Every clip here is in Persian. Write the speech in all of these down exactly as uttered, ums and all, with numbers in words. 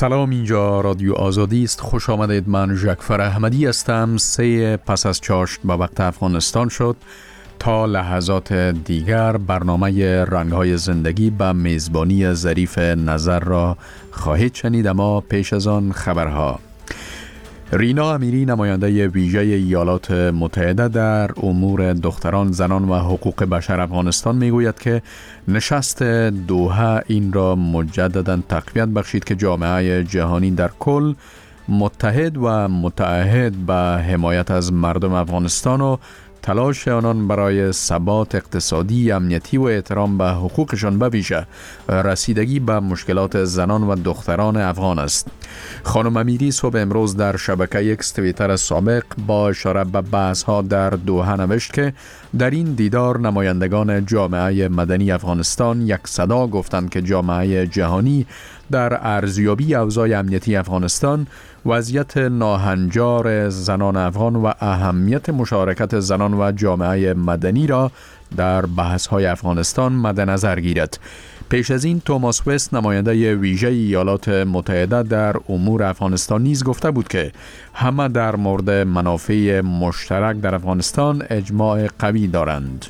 سلام، اینجا رادیو آزادی است. خوش آمدید. من ژکفر احمدی هستم. سه پس از چاشت به وقت افغانستان شد. تا لحظات دیگر برنامه رنگ‌های زندگی به میزبانی ظریف نظر را خواهید شنید، اما پیش از آن خبرها. رینا امیری، نماینده ویژه ایالات متحده در امور دختران، زنان و حقوق بشر افغانستان، میگوید که نشست دوحه این را مجددا تقویت بخشید که جامعه جهانی در کل متحد و متعهد به حمایت از مردم افغانستان و تلاش آنان برای ثبات اقتصادی، امنیتی و احترام به حقوقشان به ویژه رسیدگی به مشکلات زنان و دختران افغان است. خانم امیری صبح امروز در شبکه اکس توییتر سابق با اشاره به بحث‌ها در دوحه نوشت که در این دیدار نمایندگان جامعه مدنی افغانستان یک صدا گفتند که جامعه جهانی در ارزیابی اوضاع امنیتی افغانستان، وضعیت ناهنجار زنان افغان و اهمیت مشارکت زنان و جامعه مدنی را در بحث‌های افغانستان مد نظر گیرد. پیش از این توماس وست، نماینده ویژه ایالات متحده در امور افغانستان، نیز گفته بود که همه در مورد منافع مشترک در افغانستان اجماع قوی دارند.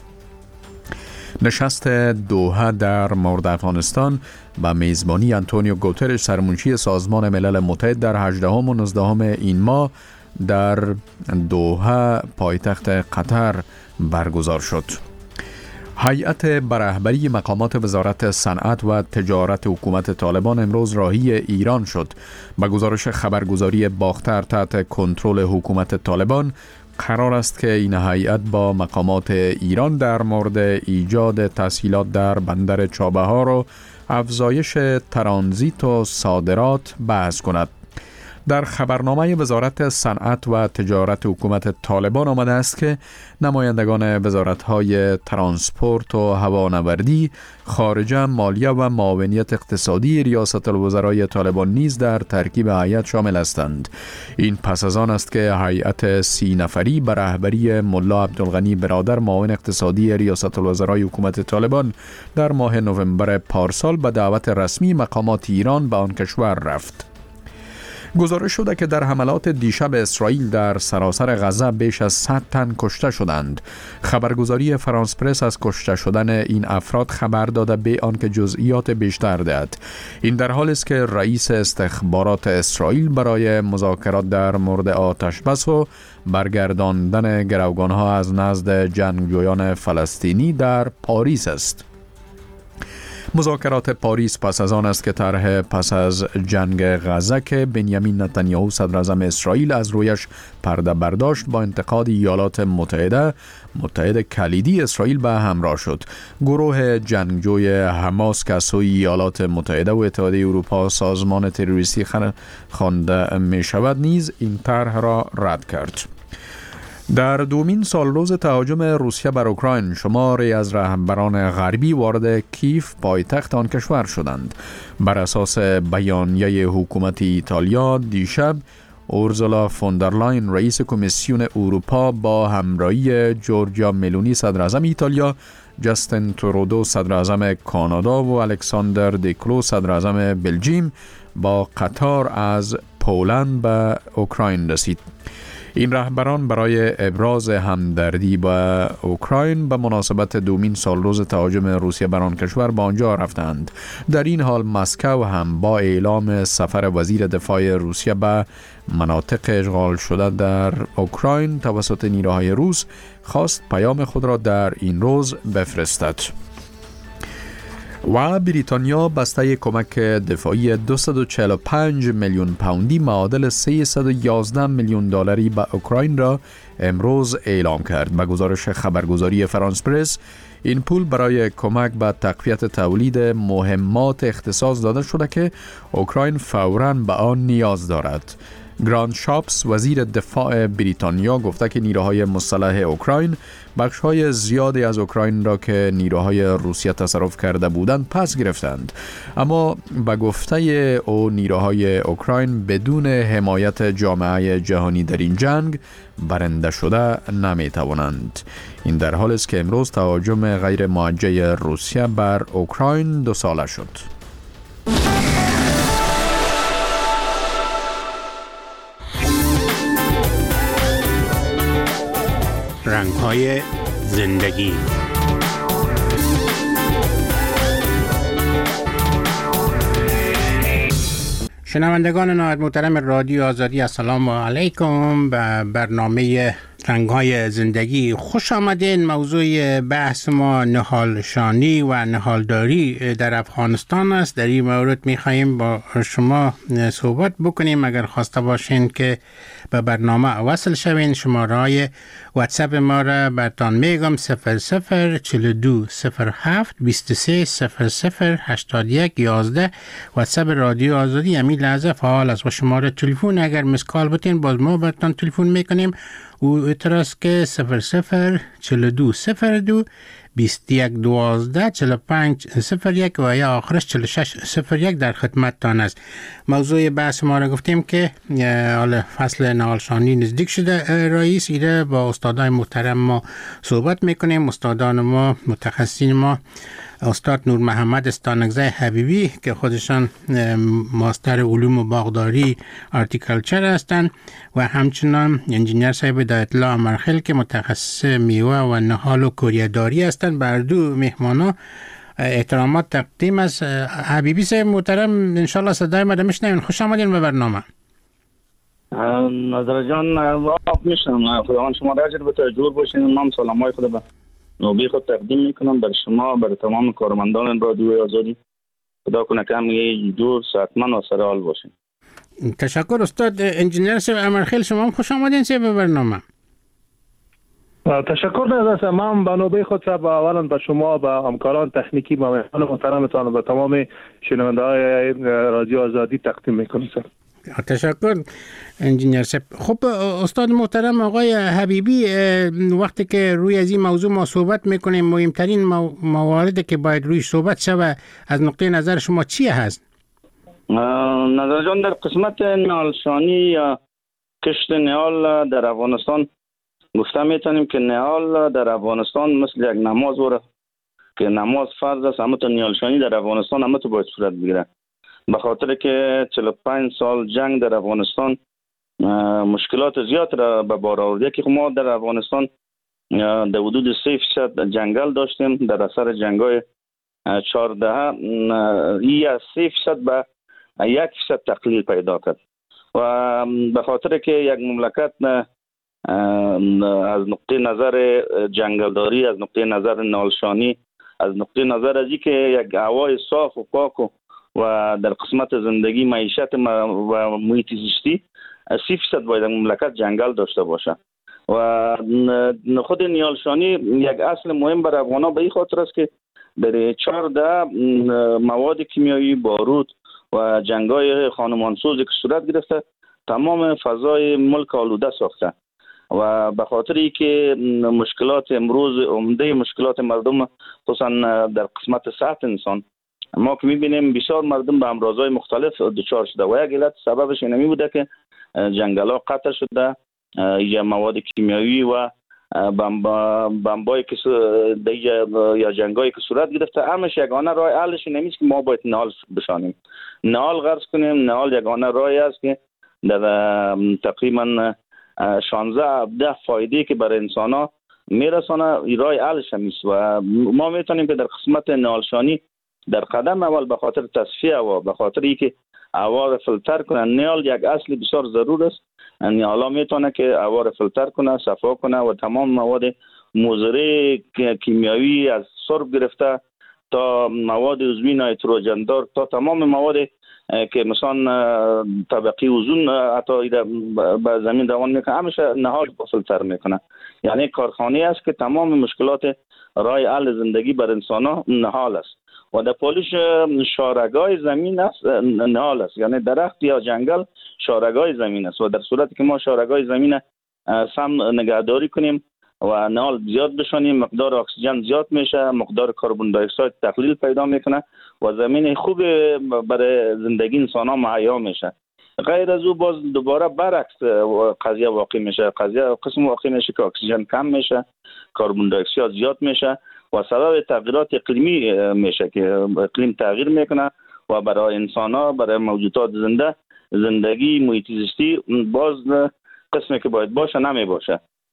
نشست دوحه در مورد افغانستان به میزبانی آنتونیو گوترش، سرمنشی سازمان ملل متحد، در هجدهم و نوزدهم این ماه در دوحه پایتخت قطر برگزار شد. هیئت به رهبری مقامات وزارت صنعت و تجارت حکومت طالبان امروز راهی ایران شد. به گزارش خبرگزاری باختر تحت کنترل حکومت طالبان، قرار است که این هیئت با مقامات ایران در مورد ایجاد تسهیلات در بندر چابهار و افزایش ترانزیت و صادرات بحث کند. در خبرنامه وزارت صنعت و تجارت حکومت طالبان آمده است که نمایندگان وزارت‌های ترانسپورت و هوانوردی، خارجه، مالیه و معاونیت اقتصادی ریاست الوزرای طالبان نیز در ترکیب هیئت شامل هستند. این پس از آن است که هیئت سی نفری به رهبری ملا عبدالغنی برادر، معاون اقتصادی ریاست الوزرای حکومت طالبان، در ماه نوامبر پارسال به دعوت رسمی مقامات ایران به آن کشور رفت. گزارش شده که در حملات دیشب اسرائیل در سراسر غزه بیش از صد تن کشته شدند. خبرگزاری فرانس پرس از کشته شدن این افراد خبر داده به آنکه جزئیات بیشتر دهد. این در حالی است که رئیس استخبارات اسرائیل برای مذاکرات در مورد آتش بس و برگرداندن گروگانها از نزد جنگجویان فلسطینی در پاریس است. مذاکرات پاریس پس از آن است که طرح پس از جنگ غزه که بنیامین نتانیاهو صدر اعظم اسرائیل از رویش پرده برداشت، با انتقاد ایالات متحده، متحد کلیدی اسرائیل به همراه شد. گروه جنگجوی حماس که از سوی ایالات متحده و اتحادیه اروپا سازمان تروریستی خوانده می شود نیز این طرح را رد کرد. در دومین سالروز تهاجم روسیه بر اوکراین، شماری از رهبران غربی وارد کیف، پایتخت آن کشور شدند. بر اساس بیانیه حکومت ایتالیا، دیشب اورسولا فوندرلاین، رئیس کمیسیون اروپا، با همراهی جورجیا ملونی، صدر اعظم ایتالیا، جاستین ترودو، صدر اعظم کانادا، و الکساندر دیکلو، صدر اعظم بلژیم، با قطار از پولند به اوکراین رسید. این رهبران برای ابراز همدردی با اوکراین به مناسبت دومین سالروز تهاجم روسیه بر آن کشور به آنجا رفتند. در این حال مسکو هم با اعلام سفر وزیر دفاع روسیه به مناطق اشغال شده در اوکراین توسط نیروهای روس خواست پیام خود را در این روز بفرستد. و بریتانیا بسته کمک دفاعی دویست و چهل و پنج میلیون پوندی معادل سیصد و یازده میلیون دلاری به اوکراین را امروز اعلام کرد. به گزارش خبرگزاری فرانس پرس، این پول برای کمک به تقویت تولید مهمات اختصاص داده شده که اوکراین فوراً به آن نیاز دارد. گراند شاپس، وزیر دفاع بریتانیا، گفته که نیروهای مسلح اوکراین بخش‌های زیادی از اوکراین را که نیروهای روسیه تصرف کرده بودند پس گرفتند، اما به گفته او نیروهای اوکراین بدون حمایت جامعه جهانی در این جنگ برنده شده نمی‌توانند. این در حالی است که امروز تهاجم غیر موجه روسیه بر اوکراین دو ساله شد. رنگ‌های زندگی. شنوندگان نهایت محترم رادیو آزادی، السلام علیکم. به برنامه رنگ‌های زندگی خوش آمدین. موضوع بحث ما نهالشانی و نهالداری در افغانستان است. در این مورد می‌خواهیم با شما صحبت بکنیم. اگر خواسته باشین که به برنامه وصل شوین، شماره واتساپ ما را براتون میگم: صفر صفر چهل و دو صفر هفت بیست و سه صفر صفر هشتاد و یک یازده. واتساپ رادیو آزادی همین لحظه فعال است. و شماره تلفن اگر مسکال بتین باز ما براتون تلفن میکنیم. او اتراس که صفر صفر چهل و دو صفر دو بیست و یک دوازده چهل و پنج صفر یک و یا آخرش چهل و شش صفر یک در خدمت تان است. موضوع بحث ما را گفتیم که حالا فصل نهالشانی نزدیک شده. رئیس ایره با استادای محترم ما صحبت میکنیم. استادان ما، متخصصین ما: استاد نور محمد استانگزی حبیبی که خودشان ماستر علوم باغداری آرتیکلچر هستند و همچنان انجینیر صاحب دایت الله امرخیل که متخصص میوه و نهال و کوریه‌داری هستند. بر دو مهمانا احترامات تقدیم است. حبیبی صاحب محترم، انشالله صدای ما میشنوین. خوش آمدین به برنامه. نظر جان واقع میشنم. خداوند شما را اجر بده، جور باشین. من سلامای خود به نوبی خود تقدیم میکنم بر شما، بر تمام کارمندان رادیو آزادی. خدا کنه که همه جور صحتمند و سرحال باشین. تشکر استاد انجینیر صاحب امرخیل. شما هم خوش آمدین صاحب به برنامه. تشکر از من به نوبه خود صاحب. اولا به شما، به همکاران تکنیکی، به مهمان محترمتان و به تمام شنونده‌های رادیو آزادی تقدیم میکنم صاحب. تشکر انجینیر صاحب. خب استاد محترم آقای حبیبی، وقتی که روی از این موضوع ما صحبت میکنیم، مهمترین مواردی که باید روی صحبت شود از نقطه نظر شما چی هست؟ نظر جان، در قسمت نهالشانی یا کشت نهال در افغانستان گفته میتونیم که نهال در افغانستان مثل یک نماز وره که نماز فرض است، اما تو نهالشانی در افغانستان اما تو باید صورت بگیره. به خاطر که چهل و پنج سال جنگ در افغانستان مشکلات زیاد را به بار آورده. که ما در افغانستان در حدود سه فیصد جنگل داشتیم. در اثر جنگ‌های چهارده ای از سه فیصد به یک فیصد تقلیل پیدا کرد. و به خاطر که یک مملکت از نقطه نظر جنگلداری، از نقطه نظر نهالشانی، از نقطه نظر از اینکه یک هوای صاف و پاک و و در قسمت زندگی، معیشت و محیط زیستی سی فیصد باید مملکت جنگل داشته باشه. و خود نهالشانی یک اصل مهم برای افغان‌ها به این خاطر است که در چهارده مواد کیمیایی، بارود و جنگ‌های خانمانسوزی که صورت گرفته تمام فضای ملک آلوده ساخته. و به خاطر اینکه مشکلات امروز، عمده مشکلات مردم خصوصا در قسمت صحت انسان، ما که میبینیم بسیار مردم به امراضهای مختلف دچار شده و یک علت سببش اینمی بوده که جنگل‌ها قطع شده، یا مواد کیمیایی و بمبایی که یا جنگایی که صورت گرفته. همش یگانه راه حلش نمیست که ما باید نهال بشانیم، نهال غرض کنیم. نهال یگانه راهی است که در تقریبا شانزده هفده فایده که برای انسان ها میرسانه، راه حلش همیست. و ما میتونیم که در قسمت نهالشانی در قدم اول به خاطر تصفیه هوا، به خاطر اینکه هوا را فیلتر کنه، نهال یک اصل بسیار ضرور است. یعنی حالا میتونه که هوا را فیلتر کنه، صفا کنه و تمام مواد مضر کیمیایی از سرب گرفته تا مواد عضوی نایتروژن دار تا تمام مواد که مثلا طبقه اوزون حتی به زمین دوان میکنه، همیشه نهال فیلتر میکنه. یعنی کارخانه است که تمام مشکلات راه حل زندگی بر انسان ها نهال است. و در پولیش شارگاه زمین است، نهال است. یعنی درخت یا جنگل شارگاه زمین است و در صورتی که ما شارگاه زمین سم نگهداری کنیم و نهال زیاد بشونیم، مقدار اکسیژن زیاد میشه، مقدار کربن دی اکساید تقلیل پیدا میکنه و زمین خوب برای زندگی انسان ها مهیا میشه. غیر از او باز دوباره برعکس قضیه واقع میشه. قضیه قسم واقع میشه که اکسیژن کم میشه، کربن دی اکساید زیاد میشه و سبب تغییرات اقلیمی میشه که اقلیم تغییر میکنه و برای انسان ها، برای موجودات زنده، زندگی محیط زیستی باز قسمی که باید باشه نمی باشه.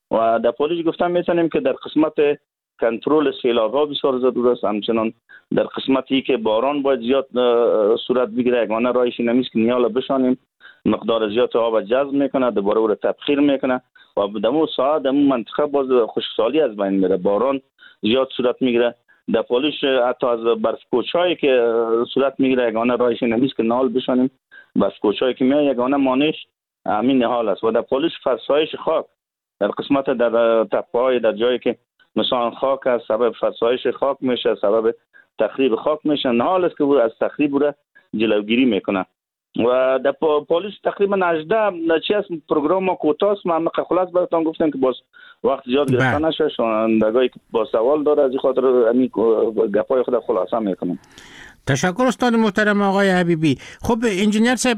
و در پولیش گفتم میتونیم که در قسمت کنترل سیلاب ها بسیار ضرورت است. همچنان در قسمتی که باران باید زیاد صورت بگیره، یگانه راهش این است که نیال بشانیم، مقدار زیاد آب جذب میکنه، دوباره او تبخیر میکنه و دمو ساعت دمو منطقه باز خشکسالی از بین میره، باران زیاد صورت میگیره. در پولیش حتی از برف کوچایی که صورت میگیره، یگانه راهش این است که نال بشانیم، برف کوچایی که میاد یگانه مانش همین حال است. و در پولیش فرسایش خاک در قسمت در تپه‌های در جایی که مثلا خاک از سبب فرسایش خاک میشه، سبب تخریب خاک میشه، نهال است که او از تخریب را جلوگیری میکنه. و در پولیس تقریبا هجده چی از پروگرام ما کوتاست، من خلاص براتون گفتم که باز وقت زیاد گرفته نشه، شنوندگانی که با سوال داره از این خاطر همین گپای خود خلاصه میکنم. تشکر استاد محترم آقای حبیبی. خب انجینیر صاحب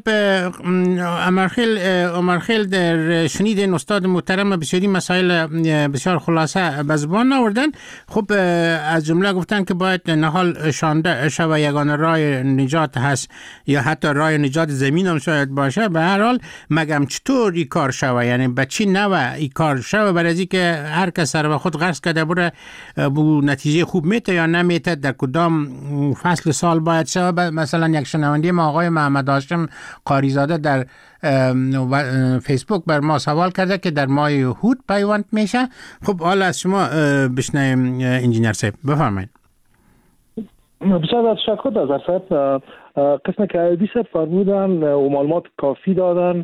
عمرخیل عمرخیل در شنیدین استاد محترم بسیاری مسائل بسیار خلاصه به زبان آوردن. خب از جمله گفتن که باید نهال شانده شوه یگانه راه نجات هست یا حتی راه نجات زمین هم شاید باشه. به هر حال مگم چطور این کار شوه، یعنی به چی نوع این کار شوه برای از که هر کس سر به خود غرض کرده بره بو نتیجه خوب میته یا نمیته، در کدام فصل سال باید شود. مثلا یک شنونده ما آقای محمد هاشم قاریزاده در فیسبوک بر ما سوال کرده که در ماه هود پیوند میشه. خب حالا از شما بشنویم انجینیر صاحب، بفرمایید. بسیار تشکر از صاحب. قسم که عیبی صاحب فرمودن و معلومات کافی دادن.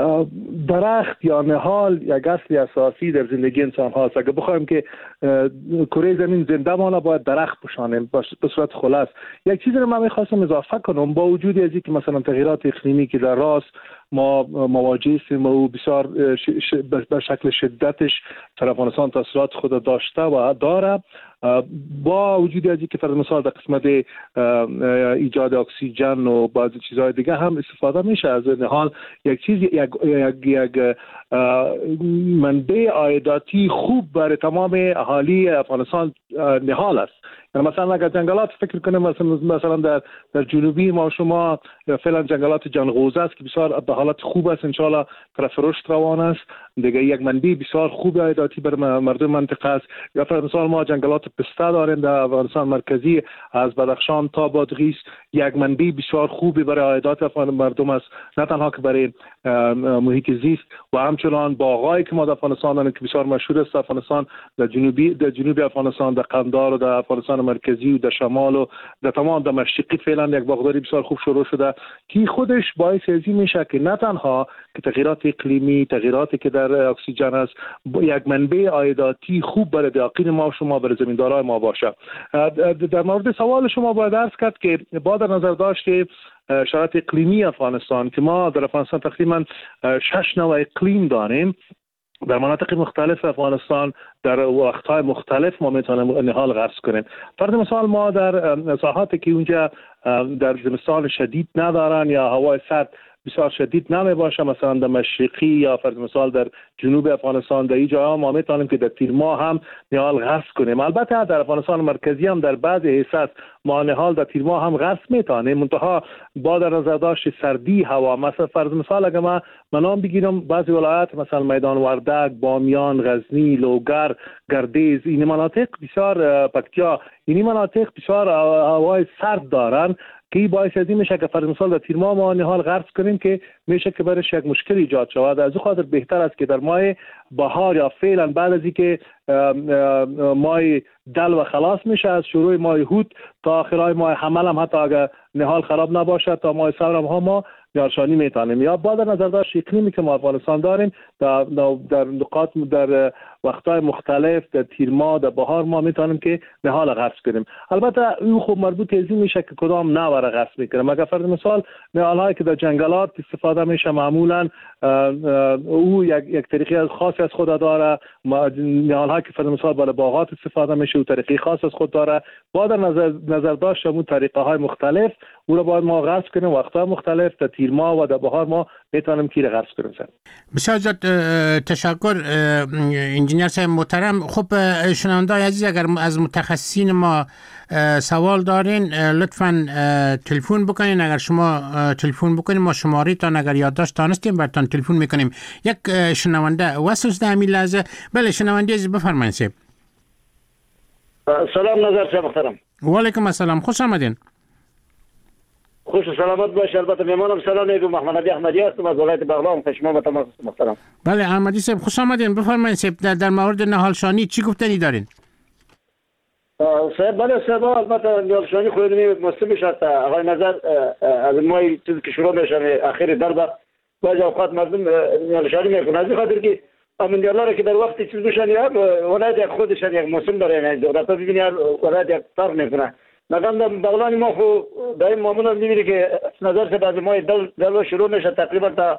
درخت یا نهال یک اصل اساسی در زندگی انسان هاست. اگر بخوایم که کره زمین زنده مانه باید درخت بشانیم به صورت خلاص. یک چیزی رو من میخواستم اضافه کنم، با وجود از اینکه مثلا تغییرات اقلیمی که در راست ما مواجه هستیم و بسیار به شکل شدتش در افغانستان تاثیرات خود داشته و داره، با وجود از اینکه فرض مثال در قسمت ایجاد اکسیژن و بعضی چیزهای دیگه هم استفاده میشه از نهال، یک چیز یک یک, یک منبع عایداتی خوب برای تمام اهالی افغانستان نهال است. یعنی مثلا اگر جنگلات فکر کنیم، مثلا مثلا در در جنوبی ما شما فعلا جنگلات جانغوزه است که بسیار به حالت خوب است، ان شاء الله طرف رشد روان است، دیگه یک منبع بسیار خوب عایداتی بر مردم منطقه است. یا فرض مثال ما جنگلات پسته داریم در افغانستان مرکزی از بدخشان تا بادغیس، یک منبع بسیار خوبی برای عایدات مردم است، نه تنها که برای محیط زیست و همچنان باغایی که ما در افغانستان داریم که بسیار مشهور است. افغانستان در جنوبی در جنوب افغانستان، در قندهار و در افغانستان مرکزی و در شمال و در تمام در مشرقی فعلا یک باغداری بسیار خوب شروع شده که خودش باعث ازی میشه که نه تنها که تغییرات اقلیمی، تغییراتی که در اکسیژن است، یک منبع عایداتی خوب برای دهقین ما و شما، برای زمیندارای ما باشه. در مورد سوال شما باید عرض کرد که با در نظر داشت شرایط اقلیمی افغانستان که ما در افغانستان تقریبا شش نوع اقلیم داریم در مناطق مختلف افغانستان، در وقت‌های مختلف ما میتونیم نهال غرس کنیم. فرض مثال ما در ساحاتی که اونجا در زمستان شدید ندارن یا هوای سرد بسیار شدید نمی باشه، مثلا در مشرقی یا فرض مثال در جنوب افغانستان، در این جاها ما میتونیم که در تیر ماه هم نهال غرس کنیم. البته در افغانستان مرکزی هم در بعض حصص ما نهال در تیر ماه هم غرس میتونیم، منتها با در نظر داشت سردی هوا. مثلا فرض مثال اگر ما منام بگیرم بعضی ولایات مثلا میدان وردک، بامیان، غزنی، لوگر، گردیز، این مناطق بسیار پکتیا، این مناطق بسیار هوای سرد دارن که باعث از این میشه که فرض مثال در تیر ماه ما نهال غرس کنیم که میشه که برش یک مشکل ایجاد شود. از این خاطر بهتر است که در ماه بهار یا فعلا بعد از اینکه ماه دل و خلاص میشه از شروع ماه هود تا آخرای ماه حمل هم حتی اگر نهال خراب نباشه تا ماه صبر هم ما یارشانی میتونیم. یا با در نظر داشت اقلیمی که ما افغانستان داریم در در نقاط در وقتهای مختلف در تیر ماه در بهار ما میتونیم که نهال غرس کنیم. البته این خوب مربوط از این میشه که کدام نوع را غرس میکنیم. اگر فرض مثال نهال هایی که در جنگلات استفاده میشه معمولا او یک یک طریقه خاصی از خود داره، نهال هایی که فرض مثال برای باغات استفاده میشه و طریقه خاص از خود داره. با در نظر نظر داشت اون طریقه های مختلف او را باید ما غرس کنیم وقتهای مختلف در تیر ماه و در بهار ما میتونم کیر غرس برسن. بسیار زیاد تشکر انجینیر صاحب محترم. خب شنونده عزیز، اگر از متخصصین ما سوال دارین لطفاً تلفن بکنین. اگر شما تلفن بکنین ما شماره تان اگر یادداشت دانستیم براتون تلفن میکنیم. یک شنونده واسه در همین لحظه. بله شنونده عزیز بفرمایید. سلام نظر صاحب محترم. و علیکم السلام، خوش آمدین. خوش و سلامت باش. البته میمانم سلام میگم. محمد علی احمدی هستم از ولایت بغلان. شما با تمام محترم. بله احمدی صاحب خوش آمدین. بفرمایید صاحب در, در مورد نهال شانی چی گفتنی دارین؟ صاحب بله صاحب البته نهال شانی خود مسلم شد. آقای نظر از ما چیزی که شروع میشه اخیر دربه بعضی اوقات مردم نهال شانی میکنه از خاطر که امن دیالار که در وقتی چیز بشن یا ولایت خودشان یک مسلم داره، یعنی دولت ببینی ولایت یک فرق میکنه. مثلا بغلان ما خو دایم معمولا میبینی که نظر سے بعضی ما دل دلو شروع میشه تقریبا تا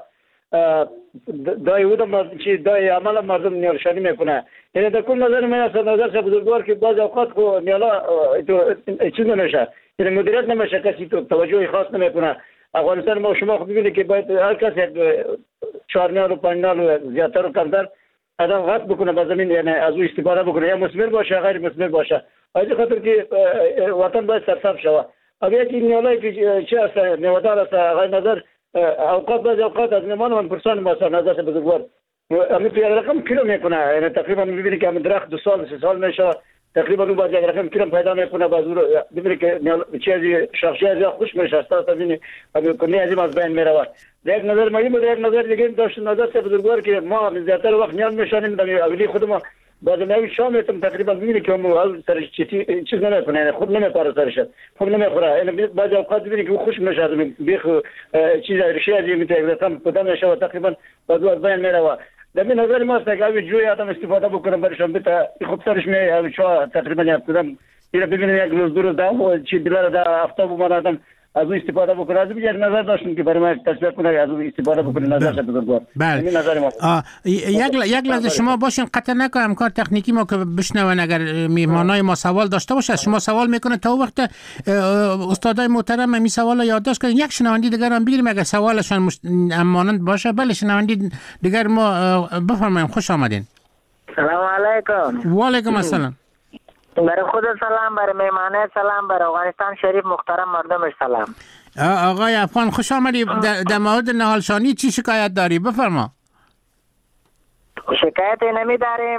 دای بودم چی دای عمل مردم نیال شانی میکنه. یعنی در کل نظر من از نظر سے بزرگوار که بعضی اوقات خو نیالا تو چیز نمیشه، یعنی مدیریت نمیشه، کسی تو توجه خاص نمیکنه. افغانستان ما شما خود ببینید که باید هر کس یک چهار نیال و پنج نیال زیادتر و کمتر آدم غصب بکنه به زمین، یعنی از او استفاده بکنه، یا مثمر باشه غیر مثمر باشه. از خاطر که وطن باید سرسبز شود. اگر یکی نیالایی که چه است میوه‌دار است غیر نظر اوقات بعضی اوقات از میمان من پرسان ما سر نظر بزرگوار همین پیاده رقم کیلو میکنه، یعنی تقریبا میبینی که همین درخت دو سال سه سال میشه تقریبا اون بعضی رقم کیلو پیدا میکنه. بعضی میبینی که چیزی شخصی از خوش میشه است تا ببینی همین کنی از از بین میره. یک نظر ما این یک نظر دیگه داشت نظر سے بزرگوار که ما زیادتر وقت نیاز میشانیم در اولی خود ما بعد نوی شام تم تقریبا میبینی که مو سر چیز نمیکنه، یعنی خود نمیپاره سرش، خود نمیخوره. یعنی بعضی اوقات میبینی که خوش میشه از بیخ چیز ریشه از میتونه رقم پدام میشه تقریبا بعد از بین میره. در این نظر ما است که جوی آدم استفاده بکنه برشون بتا خوب سرش میاد چه تقریبا یک کدام اینو ببینید یک روز دو روز دا چی دلار دا هفته بود آدم از اون استفاده بکنه. از یک نظر داشتیم که برای ما تصویر کنه از اون استفاده بکنه. نظر شد بزرگوار. بله. این نظر ما. یک یک لحظه شما باشین قطع نکنم کار تکنیکی ما که بشنون. اگر میهمانای ما سوال داشته باشه شما سوال میکنه تا وقت استادای محترم می سوال یادداشت کنین. یک شنوندی دیگر هم بگیریم اگر سوالشان مش... مانند باشه. بله شنوندی دیگر ما بفرمایید. خوش آمدین. سلام علیکم. و علیکم السلام. برای خود سلام، برای میمانه سلام، برای افغانستان شریف محترم مردمش سلام. آقای افغان خوش آمدی. در مورد نهال شانی چی شکایت داری؟ بفرما. شکایت نمی داریم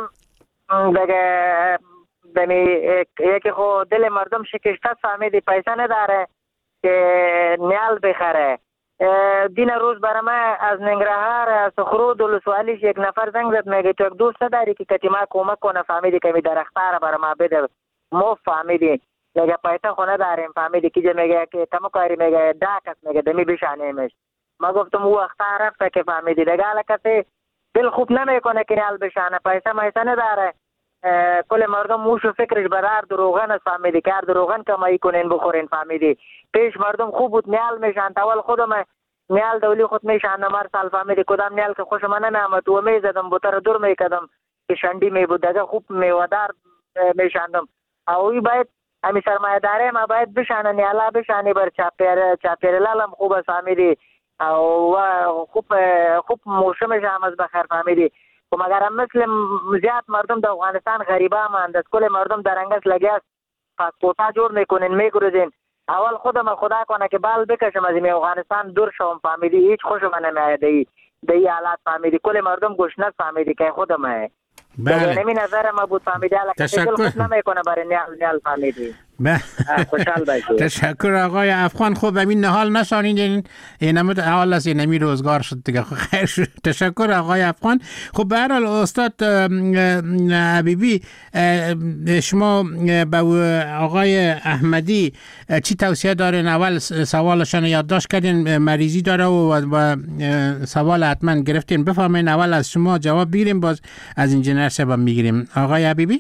دیگه. دمی یکی خود دل مردم شکسته فهمیدی پیسه نداره که نیال بخره. دین روز برای ما از ننگرهار از خرود ولسوالیش یک نفر زنگ زد میگه تو یک دوست داری که کتی ما کمک کنه فهمیدی که می درختار برای ما بده مو فهمیدی میگه پیسه خونه داریم فهمیدی که میگه که تمو کاری میگه داکس میگه دمی بشانیمش. ما گفتم او اختار رفته که فهمیدی دیگه حالا کسی دل خوب نمیکنه که نیال بشانه پیسه میسه نداره. کل مردم موشو فکرش برار دروغن است فهمیدی کار دروغن کمایی کنین بخورین فهمیدی. پیش مردم خوب بود نیال میشن تاول خودم نیال دولی خود میشن نمار سال فهمیدی کدام نیال که خوش من نمیامد و میزدم بوتر دور میکدم که شنڈی می بود دیگه خوب میوادار میشاندم. اوی باید همی سرمایه داره ما باید بشانه نیالا بشانی بر چاپیر چاپیرلالم خوب است فهمیدی و خوب خوب موشمش هم از بخیر فهمیدی. و مگر هم مثل زیاد مردم در افغانستان غریبه ماند است. کل مردم در انگس لگی است پاسپورتا جور میکنین میگروزین. اول خودم خدا کنه که بال بکشم از این افغانستان دور شوم فهمیدی. هیچ خوشم نمیاد دی دی حالات فهمیدی. کل مردم گشنه فهمیدی که خودم ہے. بله. نمی نظر ما بود فهمیدی حالا کسی دل خود نمیکنه برای نیال نیال فهمیدی. خوشحال باشید. تشکر آقای افغان. خوب همین نهال نشانیدین این نمود اول از این نمی روزگار شد دیگه خیر شد. تشکر آقای افغان. خب به هر حال استاد حبیبی شما به آقای احمدی چی توصیه دارین؟ اول سوالشان یادداشت کردین مریضی داره و سوال حتما گرفتین. بفرمایید اول از شما جواب بگیریم باز از انجینر صاحب میگیریم. آقای حبیبی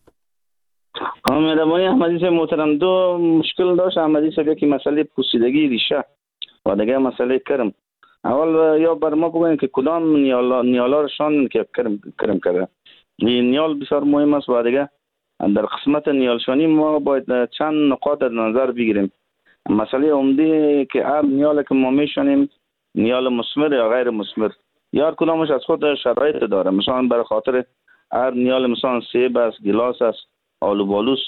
مهربانی احمدی صاحب محترم دو مشکل داشت. احمدی صاحب یکی مسئله پوسیدگی ریشه و دیگه مسئله کرم. اول یا بر ما بگوین که کدام نیالا نیالارشان که کرم کرم کرده. این نیال بسیار مهم است و دیگه در قسمت نیالشانی ما باید چند نقاط در نظر بگیریم. مسئله عمده که هر نیال که ما میشانیم نیال مثمر یا غیر مثمر، یا کدامش از خود شرایط داره. مثلا برای خاطر هر نیال مثلا سیب است، گلاس است، آلو بالوس،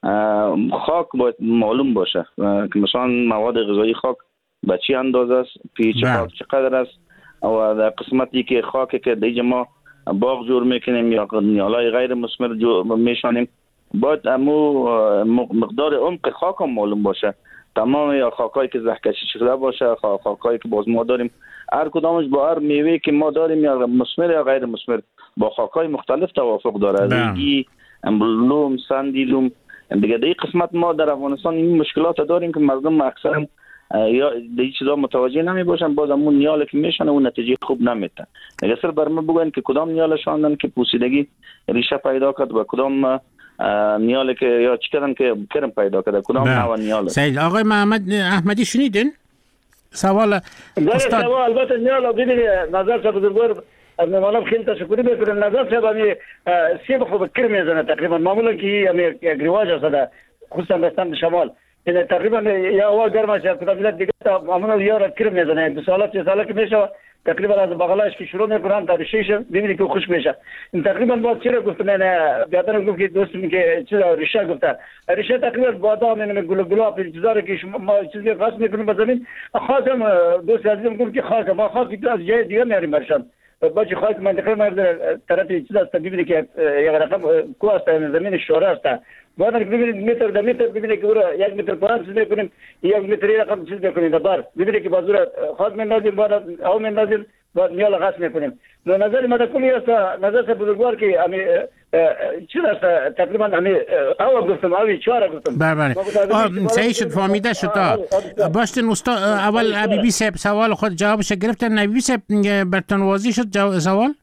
خاک باید معلوم باشه که مثلا مواد غذایی خاک به چی اندازه است، پیچ خاک چقدر است، و در قسمتی که خاکی که دیگه ما باغ جور میکنیم یا نیالای غیر مثمر میشانیم، باید امو مقدار عمق خاک هم معلوم باشه. تمام یا خاکایی که زهکشی شده باشه، خاکایی که باز ما داریم، هر کدامش با هر میوه که ما داریم یا مثمر یا غیر مثمر با خاکای مختلف توافق داره. ریگی، لوم، سندی لوم. دیگه در این قسمت ما در افغانستان این مشکلات داریم که مردم اکثر یا دیگه چیزا متوجه نمی باشن، باز همون نیال که میشن اون نتیجه خوب نمیده. دیگه سر بر ما بگوین که کدام نیال شاندن که پوسیدگی ریشه پیدا کرد و کدام نیال که یا چی کردن که کرم پیدا کرده، کدام نوع نیال. سید آقای محمد احمدی شنیدین سوال استاد؟ سوال البته نیال ببینید نظر صاحب بزرگوار از ممالم خیلی تشکری میکنم. نظر صاحب همی سیب خوب کر میزنه تقریبا معمولا که همی یک رواج است خصوصا بستان شمال، یعنی تقریبا یا هوا گرم شد کدام دیگه معمولا یا کر میزنه دو سال سه سال که میشه تقریبا از بغلش که شروع میکنن تا ریشهش ببینید که خوش میشه. این تقریبا با چرا گفتم نه بیادر گفت که دوست میگه چرا ریشه گفته ریشه تقریبا بادام یعنی گل گلاب چیزا که ما چیزی قصد میکنیم به زمین. خاصم دوست عزیزم گفت که خاک ما خاک از جای دیگه میاریم برشان باجی خاک منطقه ما طرف چیز است ببینید که یک رقم کو است زمین شوره است. بعد ببینید متر در متر ببینید که اون یک متر پایین چیز میکنیم، یک متر رقم چیز میکنیم دبار ببینید که بازور خاک میندازیم بعد او میندازیم بعد نیال غاس میکنیم. نو نظر ما کلی است نظر بزرگوار که امی چیز است تقریبا امی او گفتم اوی چهار گفتم. بله بله صحیح شد فهمیده شد. باشتن استاد اول حبیبی صاحب سوال خود جوابش گرفتن. حبیبی صاحب برتون واضح شد سوال؟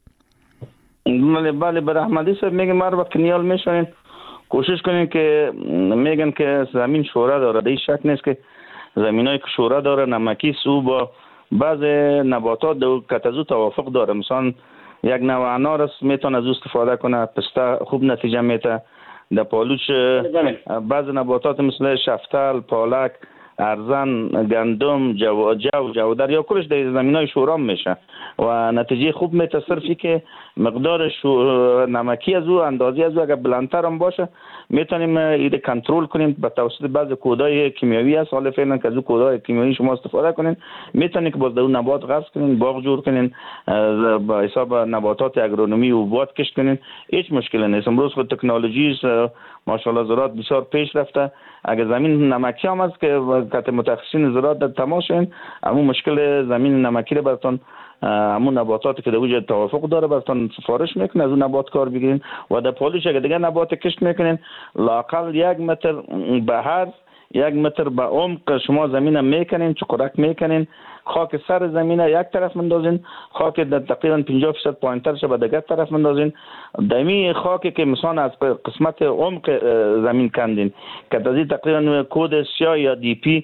بله بله بر احمدی صاحب میگه ما وقت نیال میشونین کوشش کنین که میگن که زمین شوره داره، دیگه شک نیست که زمینایی که شوره داره نمکی سو با بعض نباتات دو کتازو توافق داره. مثلا یک نوع انار است میتونه از استفاده کنه، پسته خوب نتیجه میده. در پالوچ بعض نباتات مثل شفتل، پالک، ارزن، گندم، جو جو جودر یا کلش در زمینای شورام میشه و نتیجه خوب میده. صرفی که مقدار نمکی از او اندازی از او اگر بلندتر هم باشه میتونیم ایده کنترل کنیم به توسط بعض کودای کیمیاوی است. حالا فعلا که از او کودای کیمیاوی شما استفاده کنین میتونید که باز در اون نبات غرس کنین، باغ جور کنین، با حساب نباتات اگرونومی و باد کشت کنین، هیچ مشکلی نیست. امروز خود تکنولوژی ماشاءالله زراعت بسیار پیش رفته. اگر زمین نمکی هم است که کت متخصصین زراعت در تماس شدن، اما مشکل زمین نمکی رو براتون همون نباتاتی که در وجود توافق داره براتون سفارش میکنه، از اون نبات کار بگیرین و در پالوش اگر دیگه نبات کشت میکنین لااقل یک متر به هر یک متر به عمق شما زمین میکنین، چقرک میکنین، خاک سر زمین یک طرف مندازین، خاک در تقریبا پنجاه درصد پایینترش به دیگر طرف مندازین. دمی خاکی که مثلا از قسمت عمق زمین کندین که در تقریبا کود سیاه یا دی پی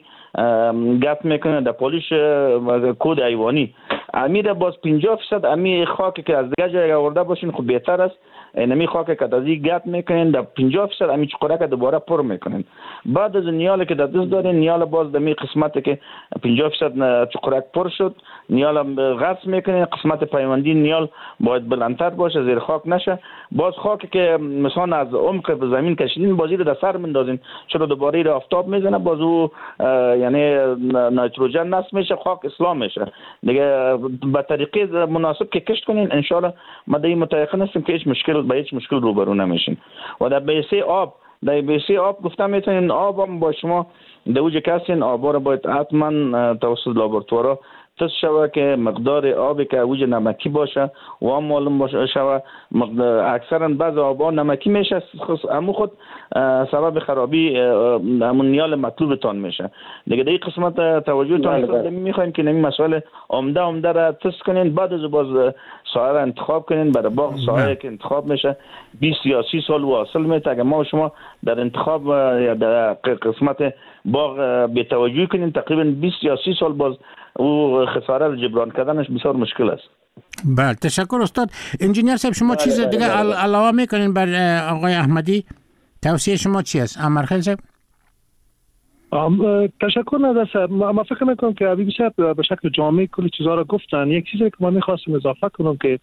گپ میکنه در پالوش کود ایوانی امیر باز پنجاه درصد امی خاکی که از دیگه جای آورده باشین خب بهتر است. اینمی خاک که دازی گپ میکنین در پنجاه درصد امی چقرک دوباره پر میکنین. بعد از نیال که در دست دارین نیال باز دمی قسمت که پنجاه درصد چقرک پر شد نیال غرس میکنین. قسمت پیوندی نیال باید بلندتر باشه زیر خاک نشه. باز خاک که مثلا از عمق زمین کشیدین بازی رو در سر مندازین چرا دوباره رو آفتاب میزنه باز او یعنی نیتروژن نصب میشه، خاک اسلام میشه دیگه. به طریقه مناسب که کشت کنین ان شاء الله ما در این متأکد هستیم که هیچ مشکل با هیچ مشکل روبرو نمیشین. و در بیسه آب در بیسه آب گفتم میتونین آب هم با شما در اوج کسین آبا رو باید حتما توسط لابراتوارا تست شوه که مقدار آبی که اوج نمکی باشه و هم معلوم باشه شوه. اکثرا بعض آبا نمکی میشه اما خود سبب خرابی همون نیال مطلوبتان میشه دیگه. در این قسمت توجهتان میخوایم که نمی مسئله عمده عمده را تست کنین. بعد از باز سایه را انتخاب کنین. برای باغ سایه که انتخاب میشه بیست یا سی سال واصل میشه. اگر ما شما در انتخاب یا در قسمت باغ به توجه کنین تقریبا بیست یا سی سال باز او خساره رو جبران کردنش بسیار مشکل است. بله تشکر استاد. انجینیر صاحب شما چیز دیگه علاوه میکنین بر آقای احمدی؟ توصیه شما چی است؟ امرخیل صاحب. تشکر نظر صاحب. ما فکر میکنم که حبیبی صاحب به شکل جامع کلی چیزا را گفتن. یک چیزی که من میخواستم اضافه کنم که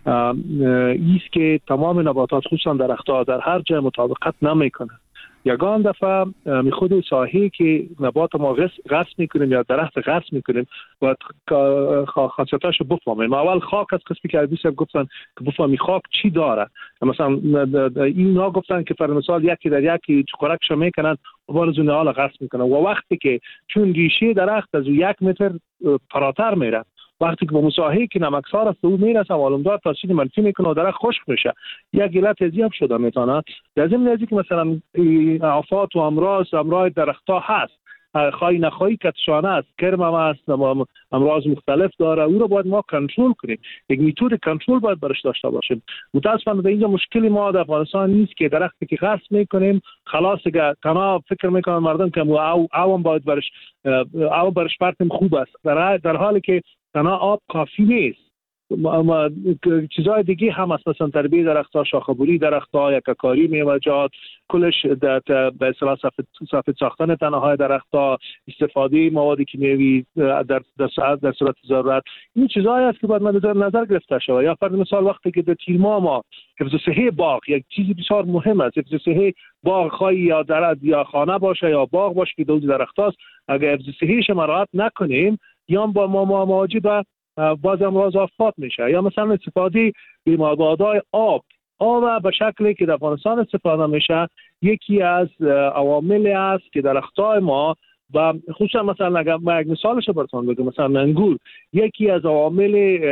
ایست که تمام نباتات خصوصا درختها در هر جای مطابقت نمیکنه. یگان دفعه می خود ساحه‌ای که نبات ما غصب میکنیم یا درخت غصب میکنیم و خاصیتاش رو بفهمیم. اول خاک از قسمی که حبیبی صاحب گفتن که بفهمی خاک چی داره. مثلا اینا گفتن که پر مثال یکی در یکی خوراکش میکنن و باز اون حالا غصب میکنن و وقتی که چون ریشه درخت از یک متر فراتر میره، وقتی که با مساحه‌ای که نمکسار است او میرسه معلومدار تاثیر منفی میکنه و درخت خشک میشه. یک علت ازی هم شده میتونه. لازم نیست که مثلا آفات و امراض امراض درختها هست، خواهی نخواهی کتشانه است، کرم هم است، امراض مختلف داره، او رو باید ما کنترل کنیم. یک میتود کنترل باید برش داشته باشیم. متاسفانه در اینجا مشکلی ما در افغانستان نیست که درختی که غصب میکنیم خلاص که تنها فکر میکنن مردم که او او باید برش او برش پرتم خوب است، در در حالی که تنها آب کافی نیست. اما چیزهای دیگه هم هست، مثلا تربیت درختها، شاخه‌بری درختها، یککاری میوه‌جات، کلش به اصطلاح سفید ساختن تنه‌های درختها، استفاده مواد کیمیایی در در در صورت ضرورت. این چیزهایی است که باید مد نظر گرفته شود. یا فرض مثال وقتی که در تیر ماه ما حفظ صحه باغ یک چیزی بسیار مهم است. حفظ صحه باغ خواهی یا درخت یا خانه باشه یا باغ باشه که دوز درختاست، اگر حفظ صحهش مراعات نکنیم یا با ما مواجه باز امراض آفات میشه. یا مثلا استفاده به موادهای آب آب به شکلی که در افغانستان استفاده میشه یکی از عوامل است که درختای ما و خصوصا مثلا اگر ما یک مثالش براتون بگم، مثلا انگور یکی از عوامل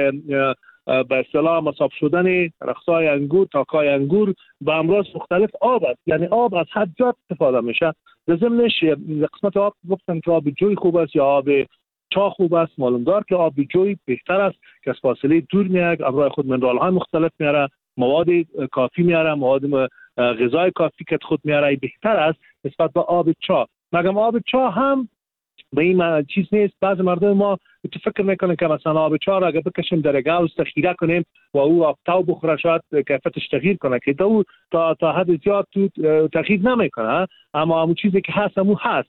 به اصطلاح مصاب شدن درختای انگور، تاکای انگور با امراض مختلف آب است. یعنی آب از حد زیاد استفاده میشه. در ضمنش قسمت آب گفتن که آب جوی خوب است یا آب چا خوب است. معلوم دار که آب جوی بهتر است که از فاصله دور میاد، همراه خود منرال های مختلف میاره، مواد کافی میاره، مواد غذای کافی که خود میاره، بهتر است نسبت به آب چا. مگم آب چا هم به این چیز نیست. بعض مردم ما تو فکر میکنن که مثلا آب چا را اگه بکشیم در گاز تخیره کنیم و او آب تاو بخوره شاید کیفیتش تغییر کنه، که تو تا تا حد زیاد تو تغییر نمیکنه. اما همون چیزی که هست همون هست.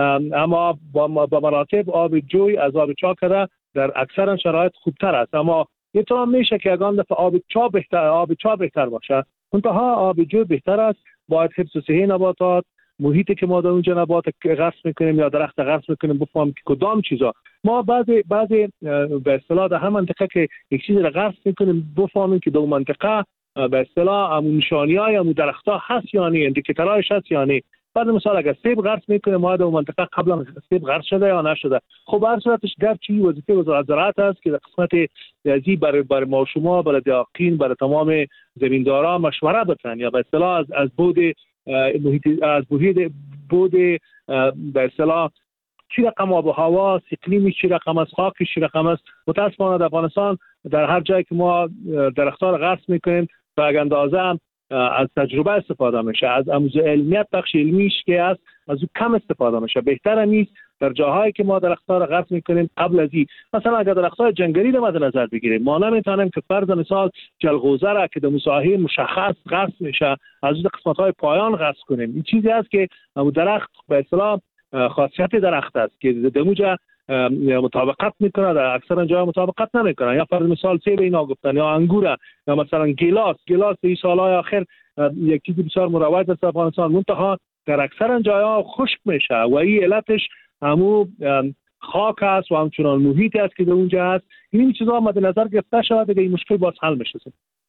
اما با مراتب آب جوی از آب چا کرده در اکثر شرایط خوبتر است. اما یه طور میشه که اگه دفعه آب چا بهتر آب چا بهتر باشه، منتها آب جوی بهتر است. باید حفظ صحه نباتات، محیطی که ما در اونجا نبات غصب میکنیم یا درخت غصب میکنیم بفهمیم که کدام چیزا ما بعضی بعضی به اصطلاح در هم منطقه که یک چیزی را غصب میکنیم بفهمیم که در منطقه به اصطلاح همون نشانی‌های همون درخت‌ها هست یا نه، اندیکاتورهاش هست یا نه. بعد مثلا اگر سیب غرس میکنه ما در منطقه قبلا سیب غرس شده یا نشده، خب هر صورتش گرچه وظیفه وزارت زراعت است که در قسمت ریاضی برای برای ما شما برای دیاقین برای تمام زمینداران مشوره بدن یا به اصطلاح از از بود محیط از محیط بود به اصطلاح چی رقم آب و هوا، اقلیمی چی رقم است، خاکش چی رقم است. متاسفانه در افغانستان در هر جایی که ما درخت‌ها را غرس میکنیم به اندازه هم از تجربه استفاده میشه، از آموزش علمیت بخش علمیش که است از او کم استفاده میشه. بهتره نیست در جاهایی که ما درخت‌ها را غرس میکنیم قبل از این مثلا اگر درخت‌های جنگلی را مد نظر بگیریم، ما نمیتونیم که فرض مثال جلغوزه را که در مساحه مشخص غرس میشه از اون قسمت‌های پایان غرس کنیم. این چیزی است که درخت به اصطلاح خاصیت درخت است که در اونجا مطابقت میکنه، در اکثر جاها مطابقت نمیکنه. یا فرض مثال سیب اینا گفتن یا انگور یا مثلا گیلاس گیلاس این سالهای آخر یک چیز بسیار مروج است افغانستان، منتها در اکثر جاها خشک میشه و این علتش همو خاک است و همچنان محیطی است که در اونجا است. این چیزا مد نظر گرفته شود دیگه این مشکل باز حل میشه.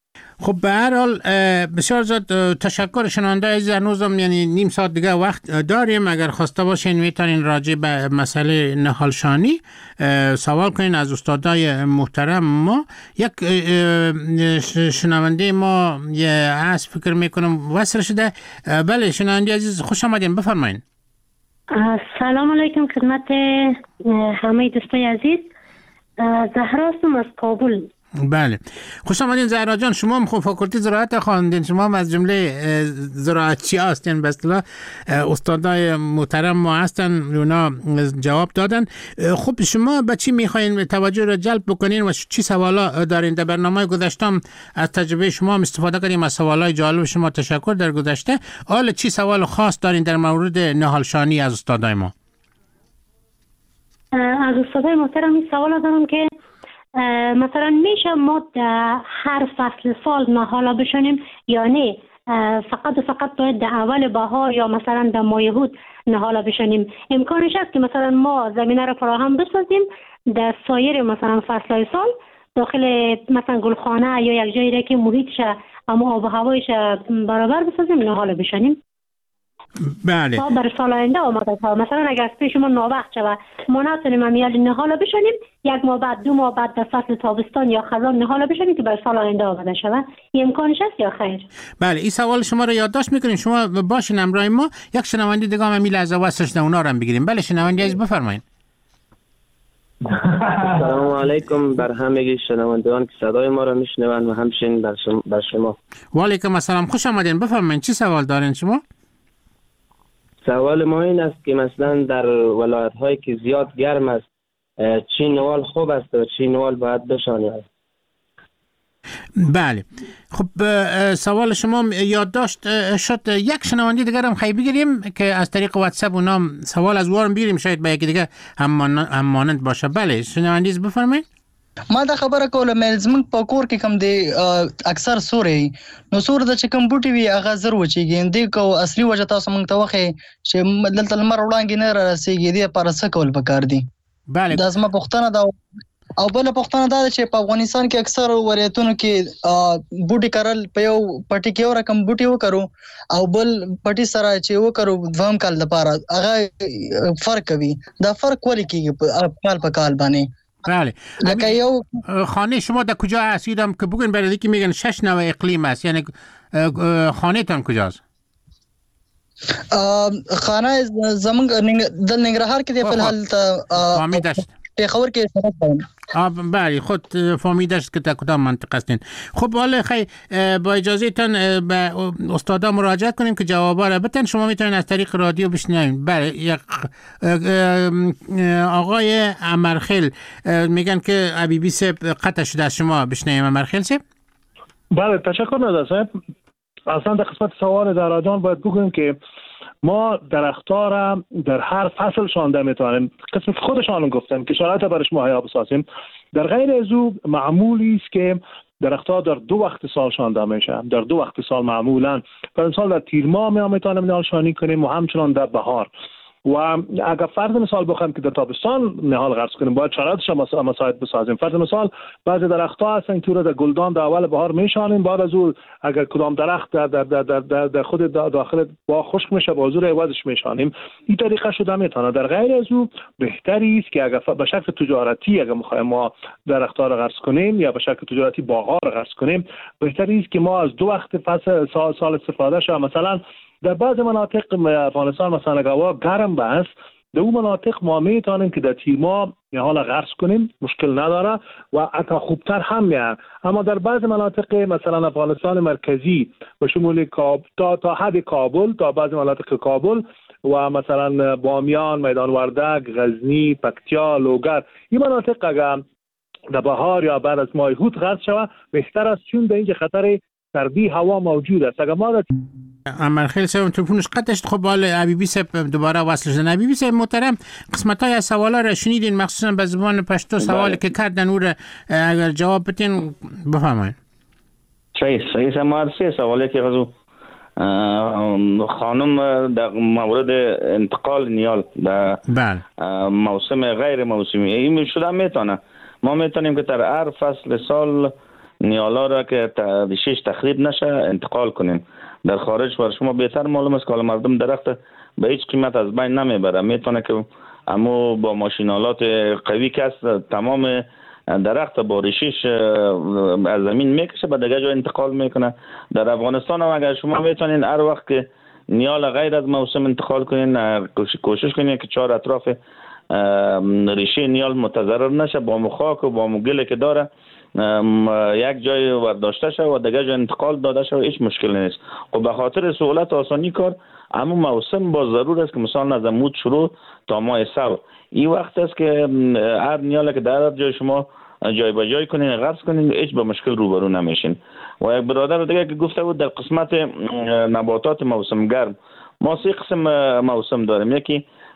خب به هر حال بسیار زیاد تشکر. شنونده عزیز هنوزم یعنی نیم ساعت دیگه وقت داریم، اگر خواسته باشین میتونین راجع به مسئله نهالشانی سوال کنین از استادای محترم ما. یک شنونده ما یه از فکر میکنم وصل شده. بله شنونده عزیز خوش آمدین، بفرمایین. سلام علیکم خدمت همه دوستای عزیز. زهرا هستم از کابل. بله خوش آمدین زهرا جان. شما هم خب فاکولته زراعت خواندین، شما هم از جمله زراعتچی هستین، به اصطلاح استادای محترم ما هستن، اونا جواب دادن. خب شما به چی میخواین توجه رو جلب بکنین و چی سوالا دارین؟ در برنامه گذشتم از تجربه شما هم استفاده کردیم، از سوالای جالب شما تشکر در گذشته. حالا چی سوال خاص دارین در مورد نهالشانی از استادای ما؟ از استادای محترم این سوال دارم که مثلا میشه ما در هر فصل سال نهالا بشنیم یا نه فقط و فقط باید در اول بهار یا مثلا در ماه یهود نهالا بشنیم؟ امکانش هست که مثلا ما زمینه را فراهم بسازیم در سایر مثلا فصلهای سال داخل مثلا گلخانه یا یک جایی را که محیطش اما آب و هوایش برابر بسازیم نهالا بشنیم؟ بله. تا برای سال آینده آماده تا مثلا اگر پیش ما ناوقت شود ما نتونیم امیال نهالا بشنیم، یک ماه بعد دو ماه بعد در فصل تابستان یا خزان نهالا بشنیم که برای سال آینده آماده شود. این امکانش هست یا خیر؟ بله این سوال شما رو یادداشت میکنیم. شما باشین همراه ما. یک شنونده دیگه هم امیل از واسش اونا رو هم بگیریم. بله شنونده عزیز بفرمایید. سلام علیکم بر همه شنوندگان که صدای ما رو میشنوند و همچنین بر شما, بر شما. و علیکم السلام، خوش آمدین. بفرمایید چی سوال دارین شما؟ سوال ما این است که مثلا در ولایت هایی که زیاد گرم است چی نوال خوب است و چی نوال باید بشانید؟ بله خب سوال شما یادداشت شد. یک شنونده دیگر هم خیلی بگیریم که از طریق واتساپ اونا سوال از وارم بگیریم، شاید با یکی دیگه هم مانند باشه. بله شنونده بفرمایید. ما دا خبره کوله مې زمونږ په کور کې کوم دی اکثر سوري نو سور د چې کوم بوټي وي هغه زر وچیږي دی کو اصلي وجه تاسو مونږ ته وخی چې دلته لمر وړاندې نه راسيږي دی پر څه کول پکار دي. بله دا زما پوښتنه ده. او بل پوښتنه ده چې په افغانستان کې اکثر ولایتونو کې بوټي کرل په یو پټي کې یو رقم بوټي وکړو او بل پټي سره چې وکړو دوام کال لپاره هغه فرق کوي. دا فرق ولې کیږي په کال په کال باندې؟ بله یو خانه شما در کجا هستیدم که بگوین برای که میگن شش نوع اقلیم است، یعنی خانه تان کجاست؟ خانه زمان در ننگرهار که دی فلحال فامیدشت پیخور که بله خود فامیدشت که در کدام منطقه هستین. خب حالا خیلی با اجازه تان به استادا مراجعه کنیم که جوابا را بتن. شما میتونین از طریق رادیو بشنوین. بله یک آقای امرخیل میگن که عبیبی سب قطع شده از شما بشنویم. امرخیل سب بله تشکر نده صاحب. اصلا در قسمت سوال در رادیو باید بگویم که ما درخت‌ها را در هر فصل شانده میتوانیم. قسمت خودشان گفتن که شرایط برش مهیا بسازیم. در غیر از او معمولی است که درخت‌ها در دو وقت سال شانده میشه. در دو وقت سال معمولا در مثال در تیر ماه ما میتوانیم نهال شانی کنیم و همچنان در بهار. و اگر فرض مثال بخوایم که در تابستان نهال غرس کنیم باید شرایطش را مساعد بسازیم. فرض مثال بعضی درخت‌ها هستن که رو در گلدان در اول بهار میشانیم، بعد از اون اگر کدام درخت در در در در, در خود داخل باغ خشک میشه با حضور عوضش میشانیم. این طریقه شده میتونه. در غیر از اون بهتری است که اگر به شکل تجارتی اگر میخوایم ما درخت‌ها را غرس کنیم یا به شکل تجارتی باغ‌ها را غرس کنیم بهتری است که ما از دو وقت فصل سال, سال استفاده شه. مثلا در بعض مناطق افغانستان مثلا هوا گرم است، در اون مناطق ما میتونیم که در تیر ماه حالا غرس کنیم، مشکل نداره و حتی خوبتر هم میاد. اما در بعض مناطق مثلا افغانستان مرکزی به شمول کاب تا تا حد کابل تا بعض مناطق کابل و مثلا بامیان، میدان وردک، غزنی، پکتیا، لوگر، این مناطق اگر در بهار یا بعد از ماه هوت غرس شود بهتر است، چون در اینجا خطر سردی هوا موجود است. اگر ما عمر خیلی سلام تلفنش قطع شد. خب حالا عبیبی صاحب دوباره وصل شدن. عبیبی صاحب محترم قسمت‌های از سوالا را شنیدین، مخصوصا به زبان پشتو سوالی که کردن او را اگر جواب بدین بفرمایید. صحیح صحیح مرسی. سوالی که غزو خانم در مورد انتقال نیال در موسم غیر موسمی این شده میتونه ما میتونیم که در هر فصل سال نیالا را که شش تخریب نشه انتقال کنیم. در خارج بر شما بهتر معلوم است که مردم درخت به هیچ قیمت از بین نمیبره. میتونه که اما با ماشینالات قوی که است تمام درخت با ریشش از زمین میکشه به دیگه جا انتقال میکنه. در افغانستان هم اگر شما میتونین هر وقت که نیال غیر از موسم انتقال کنین کوشش کنین که چهار اطراف ریشه نیال متضرر نشه، با خاک و با گلی که داره یک جای ورداشته شد و دیگه جای انتقال داده شد، هیچ مشکل نیست. خب به خاطر سهولت آسانی کار اما موسم با ضرور است که مثلا از مود شروع تا ماه صبر این وقت است که هر نیاله که در جای شما جای به جای کنین غرس کنین هیچ به مشکل روبرو نمیشین. و یک برادر دیگه که گفته بود در قسمت نباتات موسم گرم ما سه قسم موسم داریم. یکی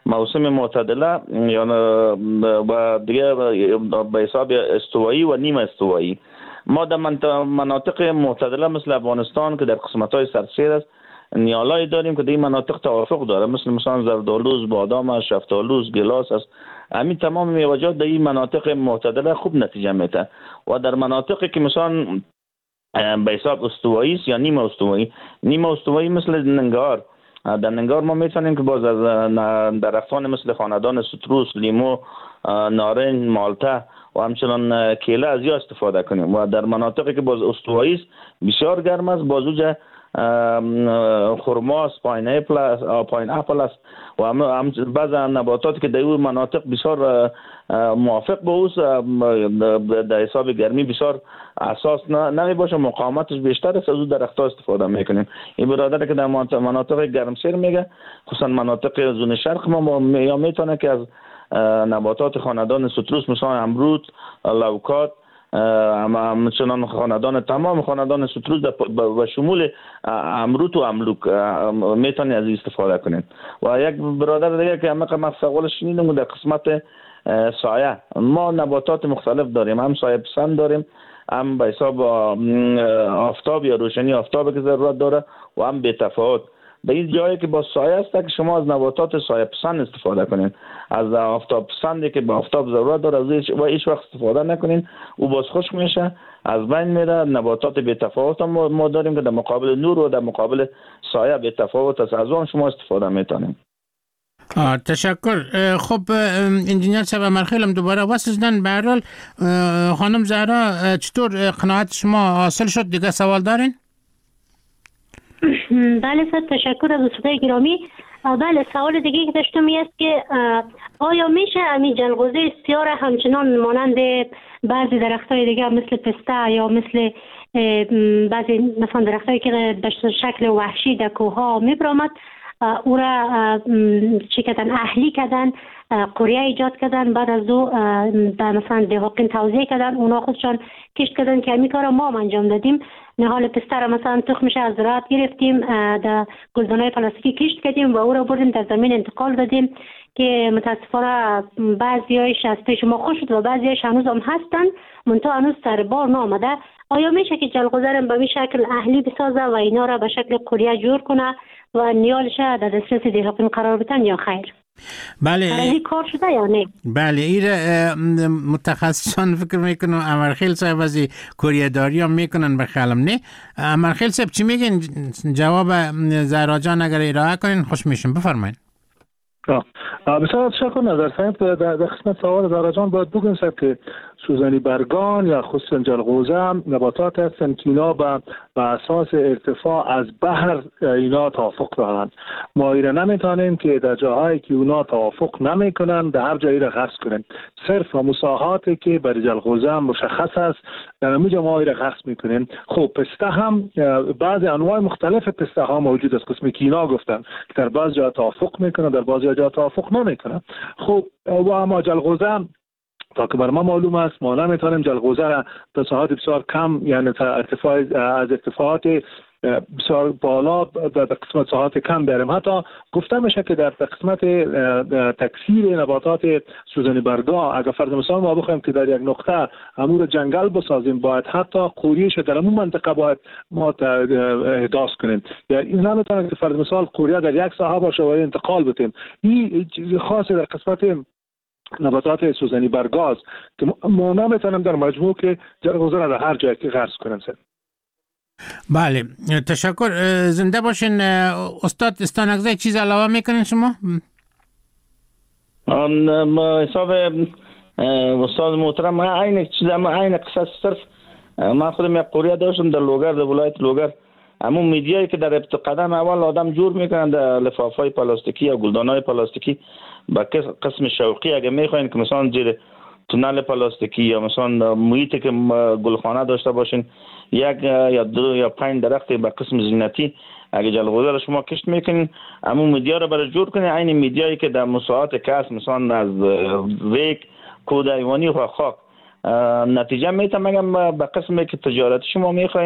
موسم معتدله یا و دیگه به حساب استوایی و نیم استوایی. ما در مناطق معتدله مثل افغانستان که در قسمت‌های سرسیر است نیالای داریم که در این مناطق توافق داره، مثل مثلا زردآلوز، بادام، شفتالوز، گلاس است. همین تمام میوه‌جات در این مناطق معتدله خوب نتیجه میده و در مناطقی که مثلا به حساب استوایی است یا نیمه استوایی، نیمه استوایی مثل ننگار، در ننگار ما میتونیم که باز از درختان مثل خاندان ستروس، لیمو، نارنج، مالته و همچنان کیله از یا استفاده کنیم و در مناطقی که باز استوایی است بسیار گرم است باز اوجه خرما است، پاین اپل است، پاین اپل است و هم بعضی نباتات که در اون مناطق بسیار موافق به اوست در حساب گرمی بسیار اساس نمی باشه، مقاومتش بیشتر است، از اون درخت‌ها استفاده میکنیم. این برادر که در مناطق گرمسیر میگه خصوصا مناطق زون شرق ما یا میتونه که از نباتات خاندان ستروس مثل امرود، لوکات، همچنان خاندان تمام خاندان ستروس و شمول امروت و املوک میتونید از استفاده کنید. و یک برادر دیگه که همه ما سوالش شنیدم در قسمت سایه، ما نباتات مختلف داریم، هم سایه پسند داریم، هم به حساب آفتاب یا روشنی آفتاب که ضرورت داره و هم به تفاوت. به این جایی که با سایه است که شما از نباتات سایه پسند استفاده کنید، از آفتاب پسندی که با آفتاب ضرورت داره از و هیچ وقت استفاده نکنین، او باز خشک میشه از بین میره. نباتات به تفاوت ما, ما داریم که در مقابل نور و در مقابل سایه به تفاوت است، از اون شما استفاده میتونید. تشکر. خب انجینیر صاحب امرخیلم دوباره واسه زدن. به هر حال خانم زهرا چطور قناعت شما حاصل شد؟ دیگه سوال دارین؟ بله سر تشکر از دوستای گرامی. بله سوال دیگه که داشتم است که آیا میشه امی جلغوزه سیاه همچنان مانند بعضی درختای دیگه مثل پسته یا مثل بعضی مثلا درختایی که به شکل وحشی در کوها میبرامد او را چی کردن اهلی کردن، قریه ایجاد کردن، بعد از او به مثلا دهاقین توزیع کردن، اونا خودشان کشت کردن که همین کار ما هم انجام دادیم. نهال پسته را مثلا تخمش از زراعت گرفتیم، در گلدانهای پلاستیکی کشت کردیم و او را بردیم در زمین انتقال دادیم که متاسفانه بعضیایش از پیش ما خوش شد و بعضیایش هنوز هم هستن منتها هنوز سر بار نامده. آیا میشه که جلغوزه را به این شکل اهلی بسازه و اینا را به شکل قریه جور کنه و نیالش در دسترس دهقان قرار بدن یا خیر؟ بله این کار شده یا نه؟ بله این متخصصان فکر میکنن امرخیل صاحب از کریه داری هم میکنن به خیالم نه. امرخیل صاحب چی میگن؟ جواب زهرا جان اگر ارائه کنین خوش میشم. بفرمایید. بسیار تشکر. نظر صاحب در قسمت سوال زهرا جان باید بگم صاحب که سوزنی برگان یا خصوصا جلغوزه نباتات هستند که اینا به اساس ارتفاع از بحر اینا توافق دارند. ما ایره نمیتونیم که در جاهایی که اونا توافق نمیکنن در هر جایی را غرس کنیم. صرف مساحاتی که برای جلغوزه مشخص است در اونجا ما ایره غرس میکنیم. خب پسته هم بعضی انواع مختلف پسته ها موجود است، قسمی که اینا گفتن که در بعض جا توافق میکنن در بعضی جا توافق نمیکنن. خب و اما جلغوزه تا که بر ما معلوم است ما نمیتونیم جلغوزه را به ساحات بسیار کم یعنی ارتفاع از ارتفاعات بسیار بالا به قسمت ساحات کم بریم. حتی گفته میشه که در قسمت تکثیر نباتات سوزنی برگا اگر فرض مثال ما بخوایم که در یک نقطه امور جنگل بسازیم باید حتی قوریش در اون منطقه باید ما احداث کنیم. یعنی این نمیتونه که فرض مثال قوریه در یک ساحه باشه و انتقال بدیم. این خاصه در قسمت نباتات سوزنی برگاز که ما نمیتونیم در مجموع که جلغوزه را در هر جایی که غرس کنیم. بله تشکر. زنده باشین. استاد استانگزه چیز علاوه میکنین شما؟ حساب استاد محترم ما عین چیز ما عین قصص صرف ما خودم یک قوریه داشتم در لوگر در ولایت لوگر. همون میدیایی که در ابتدا قدم اول آدم جور میکنن در لفافای پلاستیکی یا گلدانای پلاستیکی با قسم شوقی اگه میخواین که مثلا زیر تونل پلاستیکی یا مثلا محیطی که گلخانه داشته باشین یک یا دو یا پنج درخت با قسم زینتی اگه جلغوزه را شما کشت میکنین همون میدیا رو برای جور کنین عین میدیایی که در مساحات کس مثلا از ریک کود ایوانی و خاک نتیجه میتم. مگم به قسمی که تجارت شما میخواین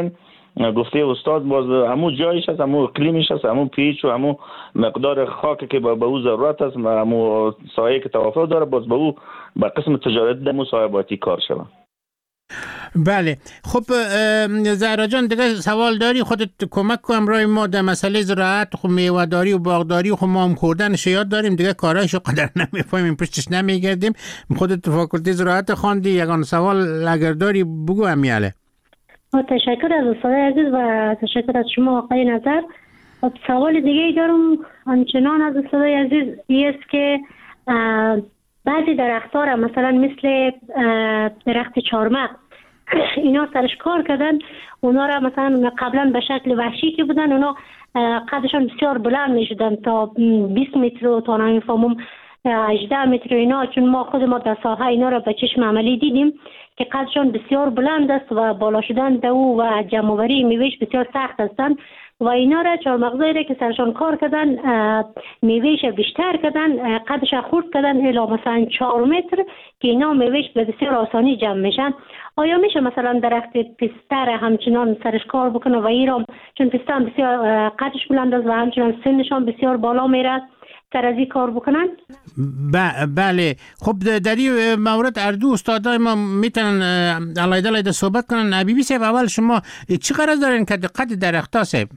گفته استاد باز همون جایش هست، همون اقلیمش هست، همون پیچ و همون مقدار خاکی که به او ضرورت است و همون سایه که توافق داره، باز به او به قسم تجارت دمو سایه باید کار شود. بله خب زهرا جان دیگه سوال داری خودت کمک کنم رای ما در مسئله زراعت خب میوه‌داری و باغداری خب ما هم خوردنش یاد داریم دیگه کارایشو قدر نمیفهمیم پشتش نمیگردیم. خودت فاکولته زراعت خواندی، یگان سوال اگر داری بگو امیاله. تشکر از استاد عزیز و تشکر از شما آقای نظر. خب سوال دیگه دارم آنچنان از استاد عزیز است که بعضی درخت‌ها را مثلا مثل درخت چهارمغز اینا سرش کار کردن، اونا را مثلا قبلا به شکل وحشی که بودن اونا قدشان بسیار بلند می شدن تا بیست متر و تا نمیفهمم هجده متر اینا، چون ما خود ما در ساحه اینا را به چشم عملی دیدیم که قدشان بسیار بلند است و بالا شدن دو و جمع‌آوری میوهش بسیار سخت هستند و اینا را چهارمغزایی را که سرشان کار کردن میوهش بیشتر کردن، قدش خورد کردن الی مثلا چهار متر که اینا میوهش به بسیار آسانی جمع میشن. آیا میشه مثلا درخت پستر همچنان سرش کار بکنه و ایرام چون پستر بسیار قدش بلند است و همچنان سنشان بسیار بالا میره سر از این کار بکنن؟ بله خب در این مورد اردو استادای ما میتونن علیده علیده صحبت کنن. حبیبی صاحب اول شما چی قرار دارین که قد درخت ها صاحب؟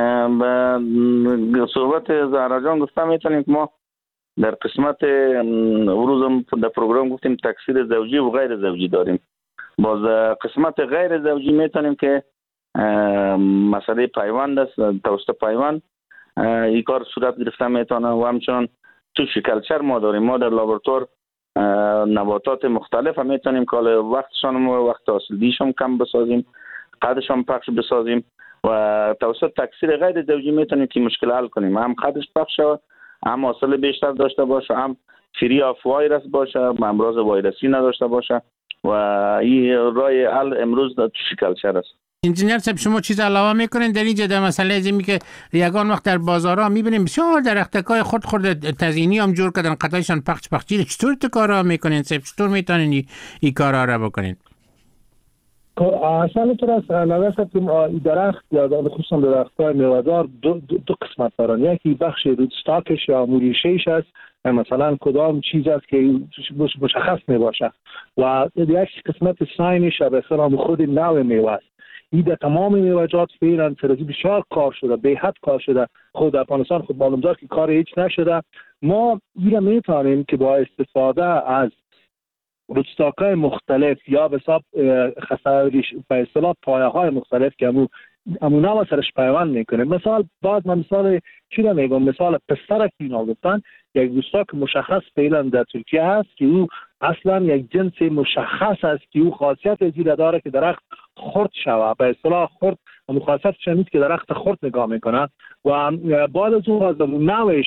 به صحبت زهرا جان گفتم میتونیم که ما در قسمت روزم در پروگرام گفتیم تکثیر زوجی و غیر زوجی داریم. باز قسمت غیر زوجی میتونیم که مسئله پیوند است، توسط پیوند این کار صورت گرفته میتونه و همچنان تو شکلچر ما داریم. ما در لابراتوار نباتات مختلف هم میتونیم که وقتشان و وقت حاصلدیشم کم بسازیم، قدشان پخش بسازیم و توسط تکثیر غیر زوجی میتونیم که مشکل حل کنیم، هم قدش پخش شود، هم حاصل بیشتر داشته باشه، هم فری آف وایرس باشه، امراض ویروسی نداشته باشه و این رای حل امروز در شکلچر است. انجینیر صاحب شما چیز علاوه میکنین در اینجا در مسئله ازمی که یگان وقت در بازارها میبینیم بسیار درختکای خود خود تزیینی هم جور کردن قطعشان پخش پخشی، چطور تو کارا میکنین صاحب؟ چطور میتونین این کارا را بکنین؟ اصلا تو از نظر درخت یا خصوصا درخت‌های میوه‌دار دو, دو, دو قسمت دارن. یکی بخش روتستاکش یا موریشه‌اش است، مثلا کدام چیز است که مشخص میباشه و یک قسمت ساینش به اصطلاح خود نوع میوه است. این در تمام میوه‌جات فعلا سرزی بسیار کار شده، به حد کار شده. خود افغانستان خود معلوم دار که کار هیچ نشده. ما این میتونیم که با استفاده از روتستاک‌های مختلف یا به حساب خساریش به اصطلاح پایه‌های مختلف که همون همون نوع سرش پیوند میکنه. مثال بعد من مثال چی رو میگم، مثال پستر که اینا گفتن یک روتستاک مشخص فعلا در ترکیه هست که او اصلا یک جنس مشخص است که او خاصیت زیرا داره که درخت خرد شوه، به اصطلاح خرد و خاصیتش نیست که درخت خرد نگاه میکنه و بعد از اون از نوعش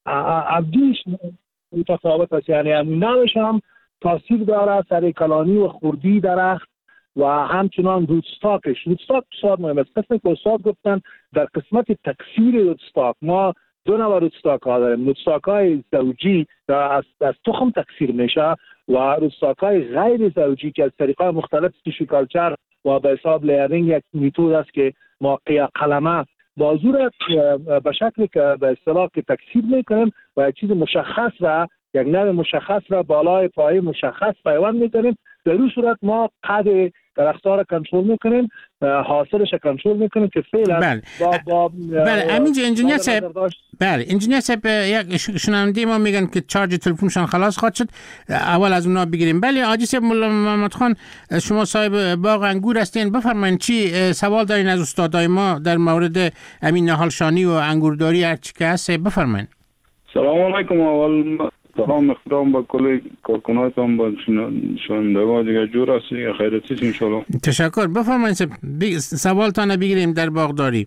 عبدیش متفاوت است، یعنی نوعش هم تاثیر داره سر کلانی و خردی درخت و همچنان روتستاکش. روتستاک بسیار مهم است. قسمی که استاد گفتن در قسمت تکثیر روتستاک ما دو نوع روتستاک ها داریم. روتستاک های زوجی از, از تخم تکثیر میشه و روتستاک های غیر زوجی که از طریقای مختلف تیشو کالچر و به حساب لیرینگ یک میتود است که ما قلمه با زور به شکلی که به اصطلاح که تکثیر میکنیم و یک چیز مشخص را یک نوع مشخص را بالای پایه مشخص پیوند میکنیم. در این صورت ما قد درخت‌ها را کنترل میکنیم، حاصلش را کنترل میکنیم که فعلا بله با با بله همینجا انجینیر صاحب بله انجینیر صاحب یک شنونده ما میگن که چارج تلفنشان خلاص خواهد شد، اول از اونا بگیریم. بله حاجی صاحب مولا محمد خان شما صاحب باغ انگور هستین، بفرمایید چی سوال دارین از استادای ما در مورد امین نهالشانی و انگورداری هر چی که هست بفرمایید. سلام علیکم. اول سلام احترام با کل کارکنانتان با شنوندگان دیگه جور است دیگه خیرت است ان شاء الله. تشکر. بفرمایید سوالتان بگیریم در باغداری.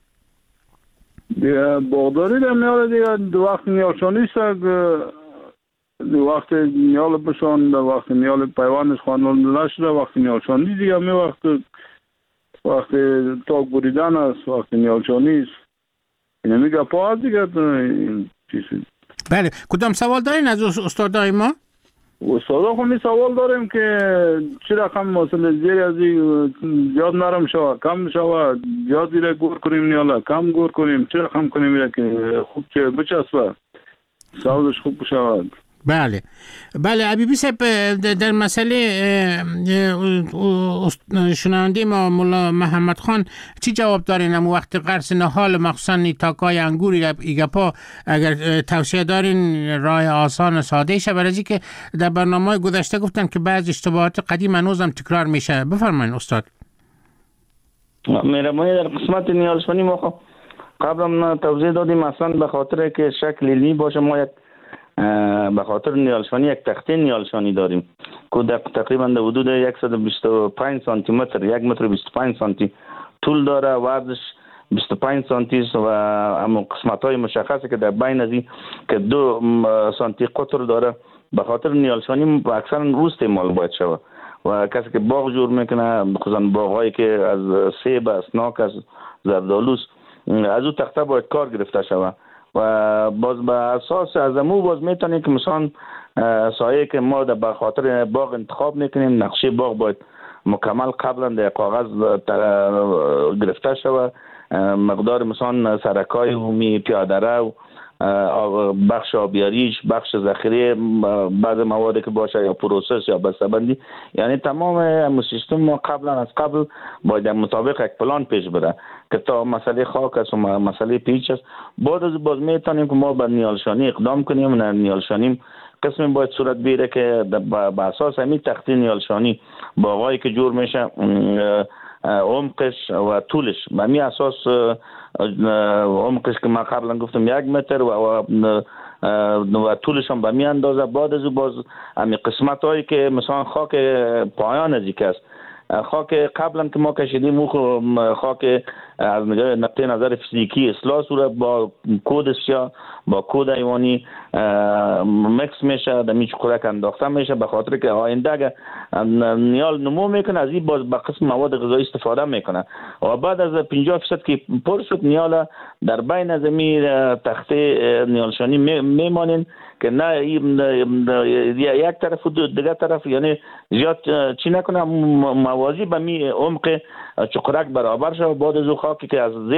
دیگه باغداری در میاره دیگه دو وقت نیالشانی است، دو وقت نیال بشان، دو وقت نیال پیوندش خواندن نشده، وقت نیالشانی دیگه می وقت وقت تاک بریدن است، وقت نیالشانی است. اینه میگه پا دیگه چیزی. بله کدام سوال دارین از استادای ما؟ استادا خب سوال داریم که چه رقم مثلا زیر از زیاد نرم شود کم شود زیاد زیر گور کنیم یا کم گور کنیم چه رقم کنیم که خوب چه بچسبه سوالش خوب شود. بله بله عبیبی صاحب در مسئله شنونده ما مولا محمد خان چی جواب دارین؟ اما وقت قرص نهال مخصوصا تاکای انگور ایگپا اگر توصیه دارین راه آسان ساده شه، برای که در برنامه گذشته گفتن که بعض اشتباهات قدیم هنوزم تکرار میشه. بفرمایید استاد. مهربانی در قسمت نیالشانی ما قبلا توضیح دادیم اصلا به خاطر که شکل علمی باشه ما یک به خاطر نیالشانی یک تخته نیالشانی داریم که تقریبا در حدود صد و بیست و پنج سانتی متر یک متر و بیست و پنج سانتی طول داره، وزنش بیست و پنج سانتی است و اما قسمت های مشخصه که در بین از این که دو سانتی قطر داره. به خاطر نیالشانی اکثرا روز استعمال باید شود و کسی که باغ جور میکنه خصوصا باغ هایی که از سیب، اسناک، از زردالو از او تخته باید کار گرفته شود و باز به اساس از امو باز میتونیم که مثلا سایه که ما در خاطر باغ انتخاب میکنیم نقشه باغ باید مکمل قبلا در کاغذ گرفته شود، مقدار مثلا سرکای عمومی، پیاده رو، بخش آبیاریش، بخش ذخیره، بعض مواد که باشه یا پروسس یا بسته‌بندی، یعنی تمام سیستم ما قبلا از قبل باید مطابق یک پلان پیش بره که تا مسئله خاک است و مسئله پیچ است. بعد از باز میتونیم که ما به نیالشانی اقدام کنیم. نیالشانی قسم باید صورت بگیره که به اساس همین تخته نیالشانی باغایی که جور میشه عمقش و طولش به همین اساس عمقش که ما قبلا گفتم یک متر و و طولش هم به همین اندازه. بعد از باز همین قسمت هایی که مثلا خاک پایان از یک است، خاک قبلا که ما کشیدیم او خاک از نقطه نظر فیزیکی اصلاح صورت با کود سیاه با کود حیوانی مکس میشه، در میچ کودک انداخته میشه به خاطر که آینده اگه نیال نمو میکنه از این باز به قسم مواد غذایی استفاده میکنه و بعد از پنجاه درصد که پر شد نیال در بین از می تخته نیالشانی میمانین که نه یک طرف و دیگر طرف یعنی زیاد چی نکنه موازی به می عمق چقرک برابر شد. بعد از خاکی که از زیر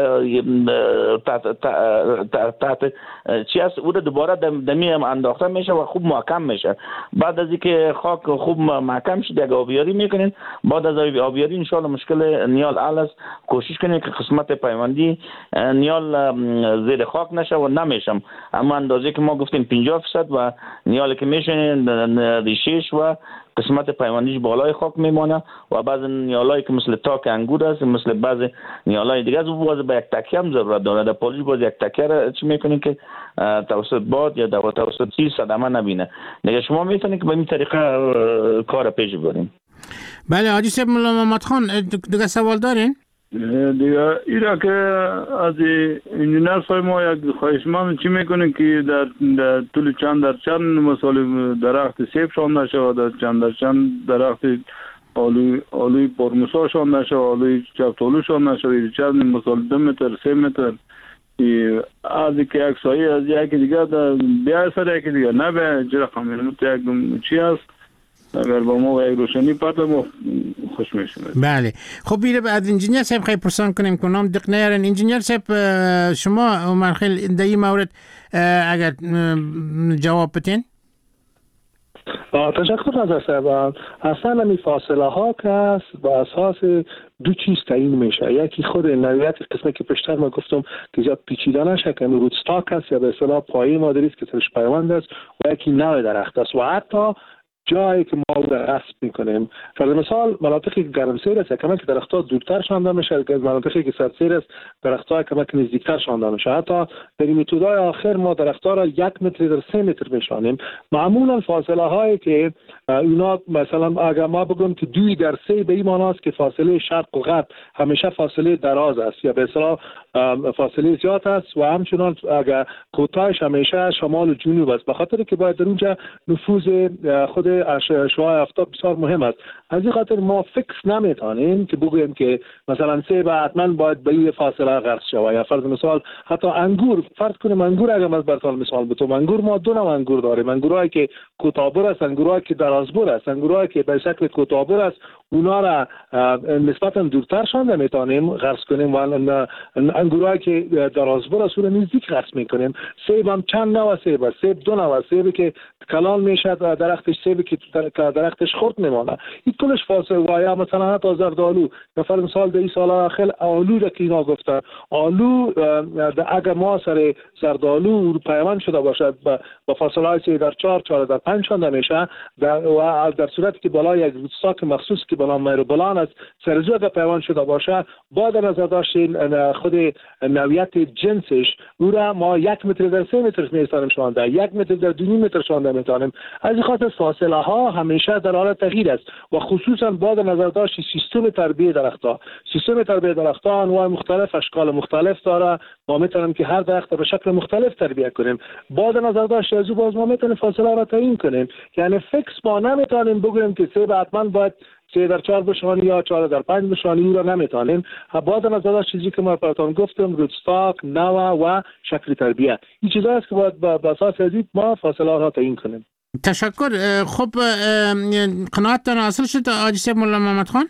تحت چی است او دوباره دمی انداخته میشه و خوب محکم میشه. بعد از اینکه خاک خوب محکم شد یک آبیاری میکنین. بعد از آبیاری ان شاء الله مشکل نیال حل است. کوشش کنین که قسمت پیوندی نیال زیر خاک نشه و نمیشم اما اندازه که ما گفتیم پنجاه درصد و نیال که میشه ریشش و قسمت پیوندیش بالای خاک میمانه و بعض نیالایی که مثل تاک انگور است مثل بعض نیالای دیگه از باز به یک تکیه هم ضرورت داره. در پالیش باز یک تکیه را چی میکنین که توسط باد یا در توسط چیز صدمه نبینه. دیگه شما میتونید که به این طریقه کار پیش ببرین. بله حاجی صاحب مولا محمد خان دیگه سوال دارین؟ دیگه ایرا که از انجینر صاحب ما یک خواهشمند چی میکنه که در, در طول چند در چند مثال درخت سیب شانده شود، در چند در چند درخت آلوی آلوی پرموسا شانده شود، آلوی چفتالو شانده شود، چند مثال دو متر سه متر از که یک سایه از یکی دیگه بیا سر یکی دیگه نه به چه رقم یک چی هست اگر با ما و یک روشنی پرده ما خوش میشیم. بله خب بیره از انجینیر صاحب خیلی پرسان کنیم که نام دق نیارن. انجینیر صاحب شما عمر خیلی در این مورد اگر جواب بتین. تشکر از صاحب. اصلا همی فاصله ها که است با اساس دو چیز تعیین میشه. یکی خود نوعیت قسمه که پیشتر ما گفتم که زیاد پیچیده نشه که روت استاک است یا به اصطلاح پایه مادری است که سرش پیوند است و یکی نوع درخت است و حتی جایی که ما رو رسم میکنیم. فرض مثال مناطقی که گرمسیر است کما که درخت‌ها دورتر شانده میشه، که مناطقی که سردسیر است درخت‌ها کما که نزدیکتر شانده میشه. حتی در این متدای آخر ما درخت‌ها را یک متر در سه متر میشانیم. معمولا فاصله هایی که اینا مثلا اگر ما بگم که دوی در سه به این معنی است که فاصله شرق و غرب همیشه فاصله دراز است یا به اصطلاح فاصله زیاد است و همچنان اگر کوتاهش همیشه شمال و جنوب است، به خاطر که باید در اونجا نفوذ خود شعاع آفتاب بسیار مهم است. از این خاطر ما فکس نمیتونیم که بگوییم که مثلا سیب حتما باید به این فاصله غرس شود. یا فرض مثال حتی انگور، فرض کنیم انگور اگر من براتون مثال بتونم، انگور ما دو نوع انگور داریم، انگورایی که کوتاه‌بر است، انگورایی که درازبر است. انگورایی که به شکل کوتاه‌بر است اونا را نسبتا دورتر شان میتونیم غرس کنیم و انگورایی که درازبر است رو نزدیک غرس میکنیم. سیب هم چند نوع سیب است. سیب دو نوع، سیبی که کلان میشد درختش، سیبی که درختش خرد میمانه. این کلش فاصله. و یا مثلا حتی زردآلو، مثلا مثال در این سال اخیر آلو را که اینا گفتن، آلو اگر ما سر زردآلو پیوند شده باشد با فاصله های در چهار چهار در پنج شانده میشه و در صورتی که بالای یک روستاک مخصوص که بلا میروبلان است سرزو اگر پیوند شده باشه، با در نظر داشتین خود نوعیت جنسش او را ما یک متر در سه متر میتونیم شانده، یک متر در دو متر شانده میتونیم. از این خاطر فاصله ها همیشه در حال تغییر است و خصوصا با در نظر داشت سیستم تربیت درختها. سیستم تربیت درختها انواع مختلف، اشکال مختلف داره. ما میتونیم که هر درخت به شکل مختلف تربیت کنیم. با در نظر داشت از او باز ما میتونیم فاصله را تعیین کنیم. یعنی فکس ما نمیتونیم بگوییم که سیب حتما باید سه در چهار بشانی یا چهار در پنج بشانی، او را نمیتونیم. با در نظر داشت چیزی که ما براتون گفتم، روتستاک، نوع و شکل تربیت، این چیزا است که باید به اساس از ما فاصله را تعیین کنیم. تشکر. خب قناعتتان حاصل شد حاجی صاحب مولا محمد خان؟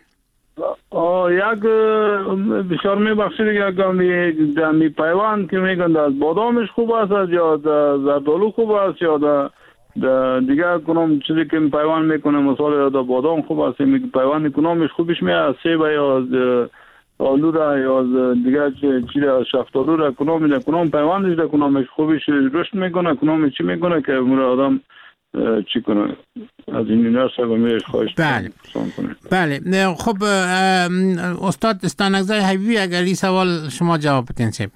یک بسیار میبخشید که اگر می پیوند که میگن از بادامش خوب است یا زردآلو خوب است یا دیگر کنم چیزی که پیوند میکنه، مثال یا بادام خوب است میگه پیوند کنمش خوبش میاد، سیب یا آلو را یا دیگر چیز شفتالو را کنم میده کنم پیوندش ده کنمش خوبش رشد میکنه، کنم چی میکنه که مورد آدم چی کنه از این نرسه و میرش خواهش بله بله. خب استاد استانگزای حبیبی اگر این سوال شما جواب بدین سیب.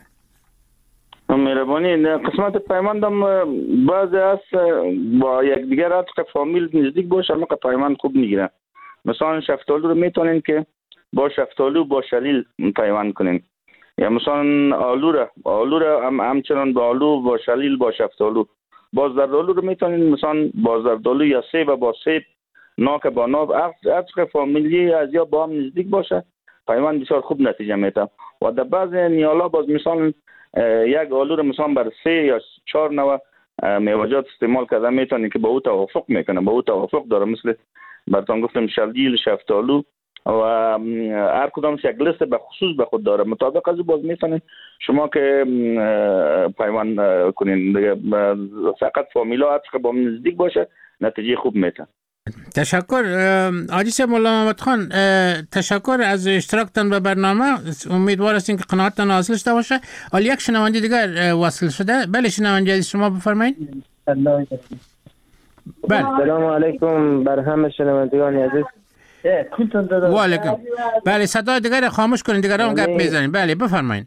مهربانی. قسمت پیماندم بعضی است با یک دیگر عطق فامیل نزدیک باشه اما پیماند خوب میگیره. مثلا شفتالو رو میتونین که با شفتالو با شلیل پیوند کنین، یا مثلا آلو را آلو را هم همچنان با آلو با شلیل با شفتالو. با زردآلو رو میتونین مثلا با زردآلو یا سیب با سیب، ناک با ناب، عطق فامیلی از یا با هم نزدیک باشه پیوند بسیار خوب نتیجه میده. و در بعض نیالا باز مثلا یک آلو رو مثلا بر سه یا چهار نوع میوه‌جات استعمال کرده میتونین که با او توافق میکنه، با او توافق داره. مثل براتون گفتم شلیل، شفتالو و هر کدام یک لیست به خصوص به خود داره. مطابق از باز میتونین شما که پیوند کنین دیگه، فقط فامیلا عطق با نزدیک باشه نتیجه خوب میده. تشکر حاجی صاحب مولا محمد خان، تشکر از اشتراکتان به برنامه. امیدوار هستیم که قناعتتان حاصل شده باشه. حالا یک شنونده دیگر وصل شده. بله شنونده عزیز شما بفرمایید. بله سلام علیکم بر همه شنوندگان عزیز. و علیکم. بله صدای دیگر خاموش کنید، دیگر هم گپ میزنید. بله بفرمایید.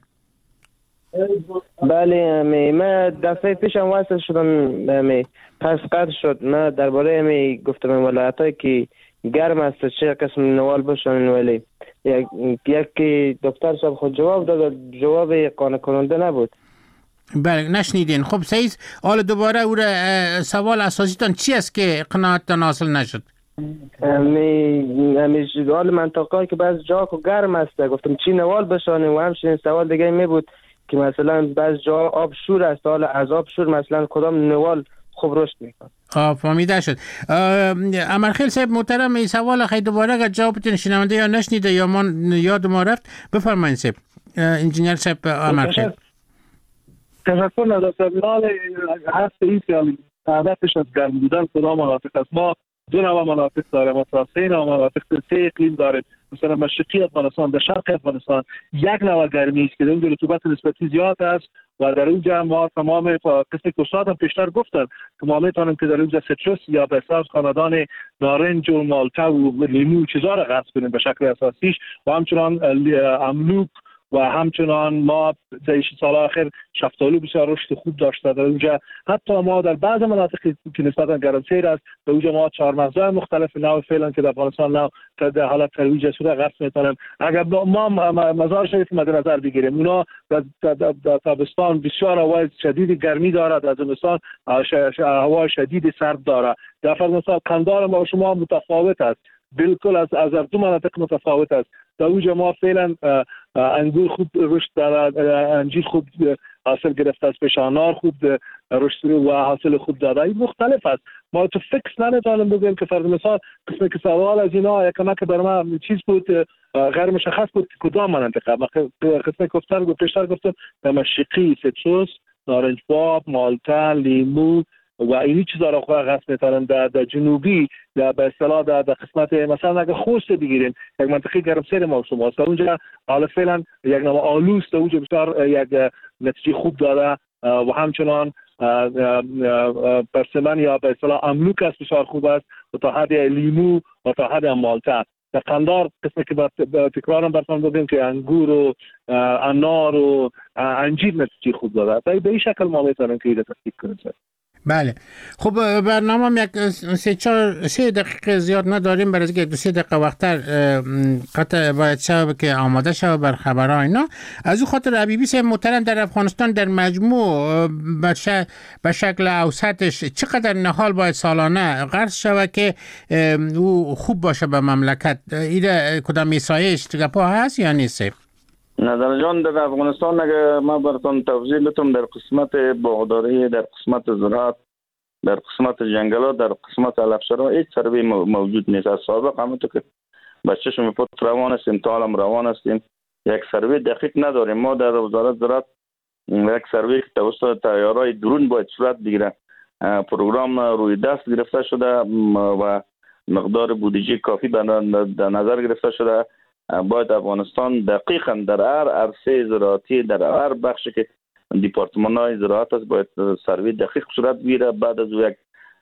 بله می من دفعه پیشم وصل شدم، می پس قطع شد. من درباره می گفتم ولایتایی که گرم است چه قسم نوال باشن، ولی یک یک دکتر صاحب خود جواب داد، جواب قانع کننده نبود. بله نشنیدین. خب سعید حالا دوباره او سوال اساسیتان چی است که قناعتتان حاصل نشد؟ می می حال منطقه‌ای که بعض جا کو گرم است گفتم چی نوال بشانه، و همچنین سوال دیگه می بود که مثلا بعض جا آب شور است، حالا از آب شور مثلا کدام نوال خوب رشد میکنه. آه فهمیده شد. امرخیل صاحب محترم، این سوال خیلی دوباره اگر جوابتون شنونده یا نشنیده یا ما یاد ما رفت بفرمایید صاحب. انجینیر صاحب امرخیل. تشکر نداشتم. نال هست این که هدفش از گرم بودن کدام مناطق است. ما دو نوع مناطق داریم، مثلا سه نوع مناطق، سه اقلیم داریم. مثلا مشرقی افغانستان، در شرق افغانستان یک نوع گرمی است که اونجا رطوبت نسبتی زیاد است و در اونجا ما تمام قسم کوسات هم پیشتر گفتن که ما میتونیم که در اونجا سیتروس یا به اساس خاندان نارنج و مالتا و لیمو چیزا را غرس کنیم به شکل اساسیش، و همچنان املوک و همچنان ما در سال آخر شفتالو بسیار رشد خوب داشته در اونجا. حتی ما در بعض مناطقی که نسبتا گرمسیر است در اونجا ما چهار مغزهای مختلف نو فعلا که در افغانستان نو در حالت ترویج شده غرس میتونن. اگر ما مزار شریف مد نظر بگیریم اونا در تابستان بسیار هوای شدید گرمی دارد، در زمستان هوا شدید سرد دارد. در فرض قندار ما شما متفاوت است، بالکل از از دو مناطق متفاوت است. در اونجا ما فعلا انگور خوب رشد دارد، انجیر خوب حاصل گرفته است، پشانار خوب رشد و حاصل خوب داده. این مختلف است. ما تو فکس نمیتونیم بگیم که فرض مثال قسم که سوال از اینا یکم که برای ما چیز بود غیر مشخص بود کدام منطقه. قسم گفتن گفت پیشتر گفتم مشرقی سیتروس، نارنج باب، مالتا، لیمو و اینی چیزا را خود غصب میتونن. در, در جنوبی در به اصطلاح در, در قسمت مثلا اگه خوست بگیریم یک منطقه گرمسیر ما شما است، اونجا حالا فعلا یک نوع آلوس در اونجا بسیار یک نتیجه خوب داره و همچنان پرسمن یا به اصطلاح املوک است بسیار خوب است و تا حد لیمو و تا حد مالتا. در قندار قسمی که تکرارم براتون بگم که انگور و انار و انجیر نتیجه خوب داده. به این شکل ما میتونیم که اینو تفکیک کنیم. بله خب برنامه هم یک سه چهار سه دقیقه زیاد نداریم، برای اینکه دو سه دقیقه وقتر قطع باید شب که آماده شد بر خبرها اینا. از او خاطر حبیبی صاحب محترم در افغانستان در مجموع به شکل اوسطش چقدر نهال باید سالانه قرض شود که او خوب باشه به مملکت؟ ایده کدام میسایش گپا هست یا نیست؟ نظر جان در افغانستان اگر ما براتون توضیح بدم در قسمت باغداری، در قسمت زراعت، در قسمت جنگلات، در قسمت علفشرا هیچ سروی موجود نیست. از سابق همونطور که بچه شما پت روان هستیم تا حالم روان هستیم یک سروی دقیق نداریم. ما در وزارت زراعت یک سروی که توسط طیاره‌های درون باید صورت بگیره، پروگرام روی دست گرفته شده و مقدار بودجه کافی در نظر گرفته شده. باید افغانستان دقیقاً در هر عرصه زراعتی در هر بخشی که دیپارتمان‌های زراعت است باید سروی دقیق صورت بگیره. بعد از یک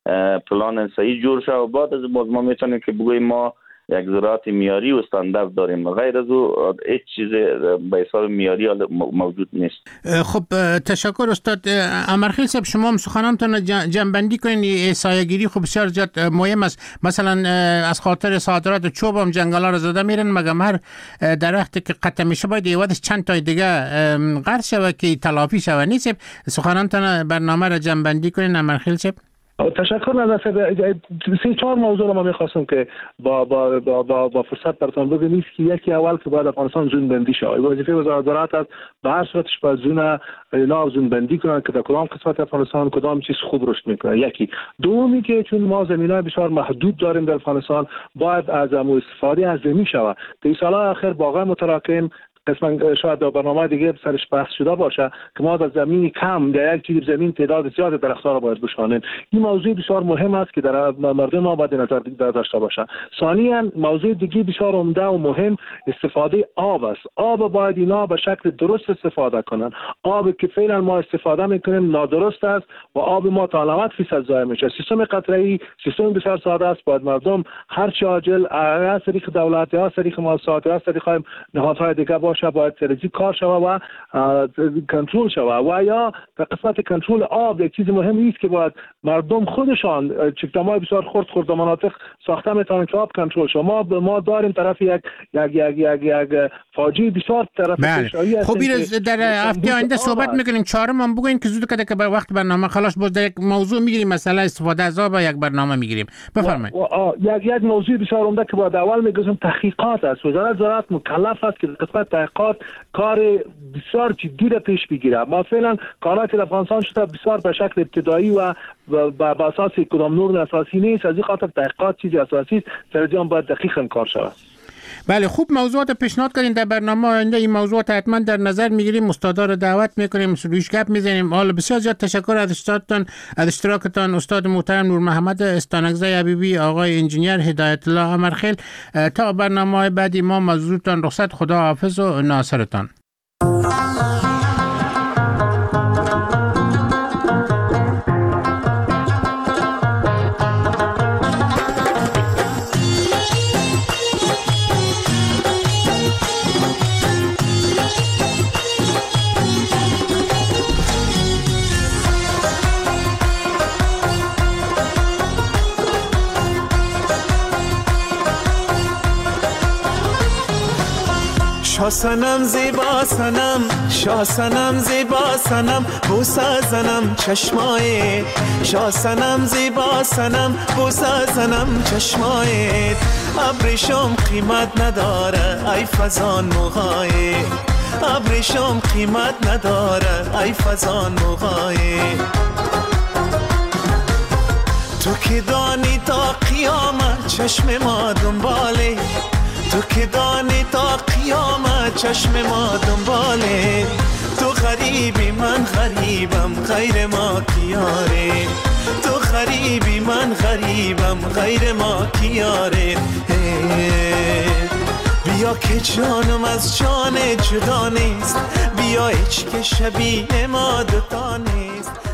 پلان صحیح جور شد و بعد از باز ما میتونیم که بگوییم ما یک زراعت معیاری و استاندارد داریم. غیر از او هیچ چیز به حساب معیاری موجود نیست. خب تشکر استاد امرخیل صاحب. شما هم سخنانتون جنبندی کنین. سایه‌گیری خب بسیار زیاد مهم است. مثلا از خاطر صادرات چوب هم جنگلا رو زده میرن، مگم هر درختی که قطع میشه باید ایوادش چند تا دیگه قرض شود که تلافی شود نیست. سخنانتون برنامه رو جنبندی کنین امرخیل صاحب. تشکر. نظر سه چهار موضوع رو ما می‌خواستم که با با با با, با فرصت براتون بگم. نیست که یکی اول که باید افغانستان زون بندی شه. وظیفه وزارت زراعت است به هر صورتش باید زون اینا زون بندی کنن که در کدام قسمت افغانستان کدام چیز خوب رشد میکنه. یکی. دومی که چون ما زمینای بسیار محدود داریم در افغانستان باید از استفاده از زمین شود. در سال‌های اخر واقعا متراکم قسماً شاید در برنامه دیگه سرش بحث شده باشه که ما در زمین کم در یک جیب زمین تعداد زیاد درخت‌ها را باید بشانیم. این موضوع بسیار مهم است که در مردم ما باید نظر داشته باشه. ثانیاً موضوع دیگه بسیار عمده و مهم استفاده آب است. آب باید اینا به شکل درست استفاده کنن. آب که فعلا ما استفاده میکنیم نادرست است و آب ما تا نود درصد ضایع میشه. سیستم قطره‌ای سیستم بسیار ساده است. باید مردم هر چه عاجل از طریق دولت یا از طریق مؤسسات یا از طریق نهادهای دیگه باشه باید سرزی کار شود و کنترل شود. و یا در قسمت کنترل آب یک چیز مهمی است که باید مردم خودشان چکدم‌های بسیار خرد خرد در مناطق ساخته میتونن که آب کنترل شود. ما ما داریم طرف یک یک یک یک یک فاجعه بسیار طرف کشایی است. خب این در هفته آینده صحبت میکنیم. چهارم هم بگوین که زود کده که وقت برنامه خلاص باز در یک موضوع میگیریم، مثلا استفاده از آب یک برنامه میگیریم. بفرمایید. یک یک موضوع بسیار عمده که باید اول میگیم تحقیقات است. وزارت زراعت مکلف است که قسمت تحقیقات کار بسیار جدی را پیش بگیره. ما فعلا کارات در افغانستان شده بسیار به شکل ابتدایی و بر اساس کدام نور اساسی نیست. از این خاطر تحقیقات چیزی اساسی است. سرجان باید دقیقاً کار شود. بله خوب موضوعات پیشنهاد کردین در برنامه آینده. این موضوعات حتما در نظر میگیریم، استادا رو دعوت میکنیم، روش گپ میزنیم. حالا بسیار زیاد تشکر از استادتون، از اشتراکتان. استاد محترم نور محمد استانکزی حبیبی، آقای انجینیر هدایت الله امرخیل. تا برنامه بعدی ما مزورتان رخصت. خدا حافظ و ناصرتان. شاسنم زیبا سنم، شاسنم زیبا سنم، بوسه زنم چشمایت. شاسنم زیبا سنم، بوسه زنم چشمایت. ابریشم قیمت نداره ای فزان موهایت، ابریشم قیمت نداره ای فزان موهایت. تو که دانی تا قیامت چشم ما دنباله، تو که دانی تا قیامت چشم ما دنباله. تو غریبی من غریبم غیر ما کیاره، تو غریبی من غریبم غیر ما کیاره. بیا که جانم از جان جدا نیست، بیا هیچ که شبیه ما دوتا نیست.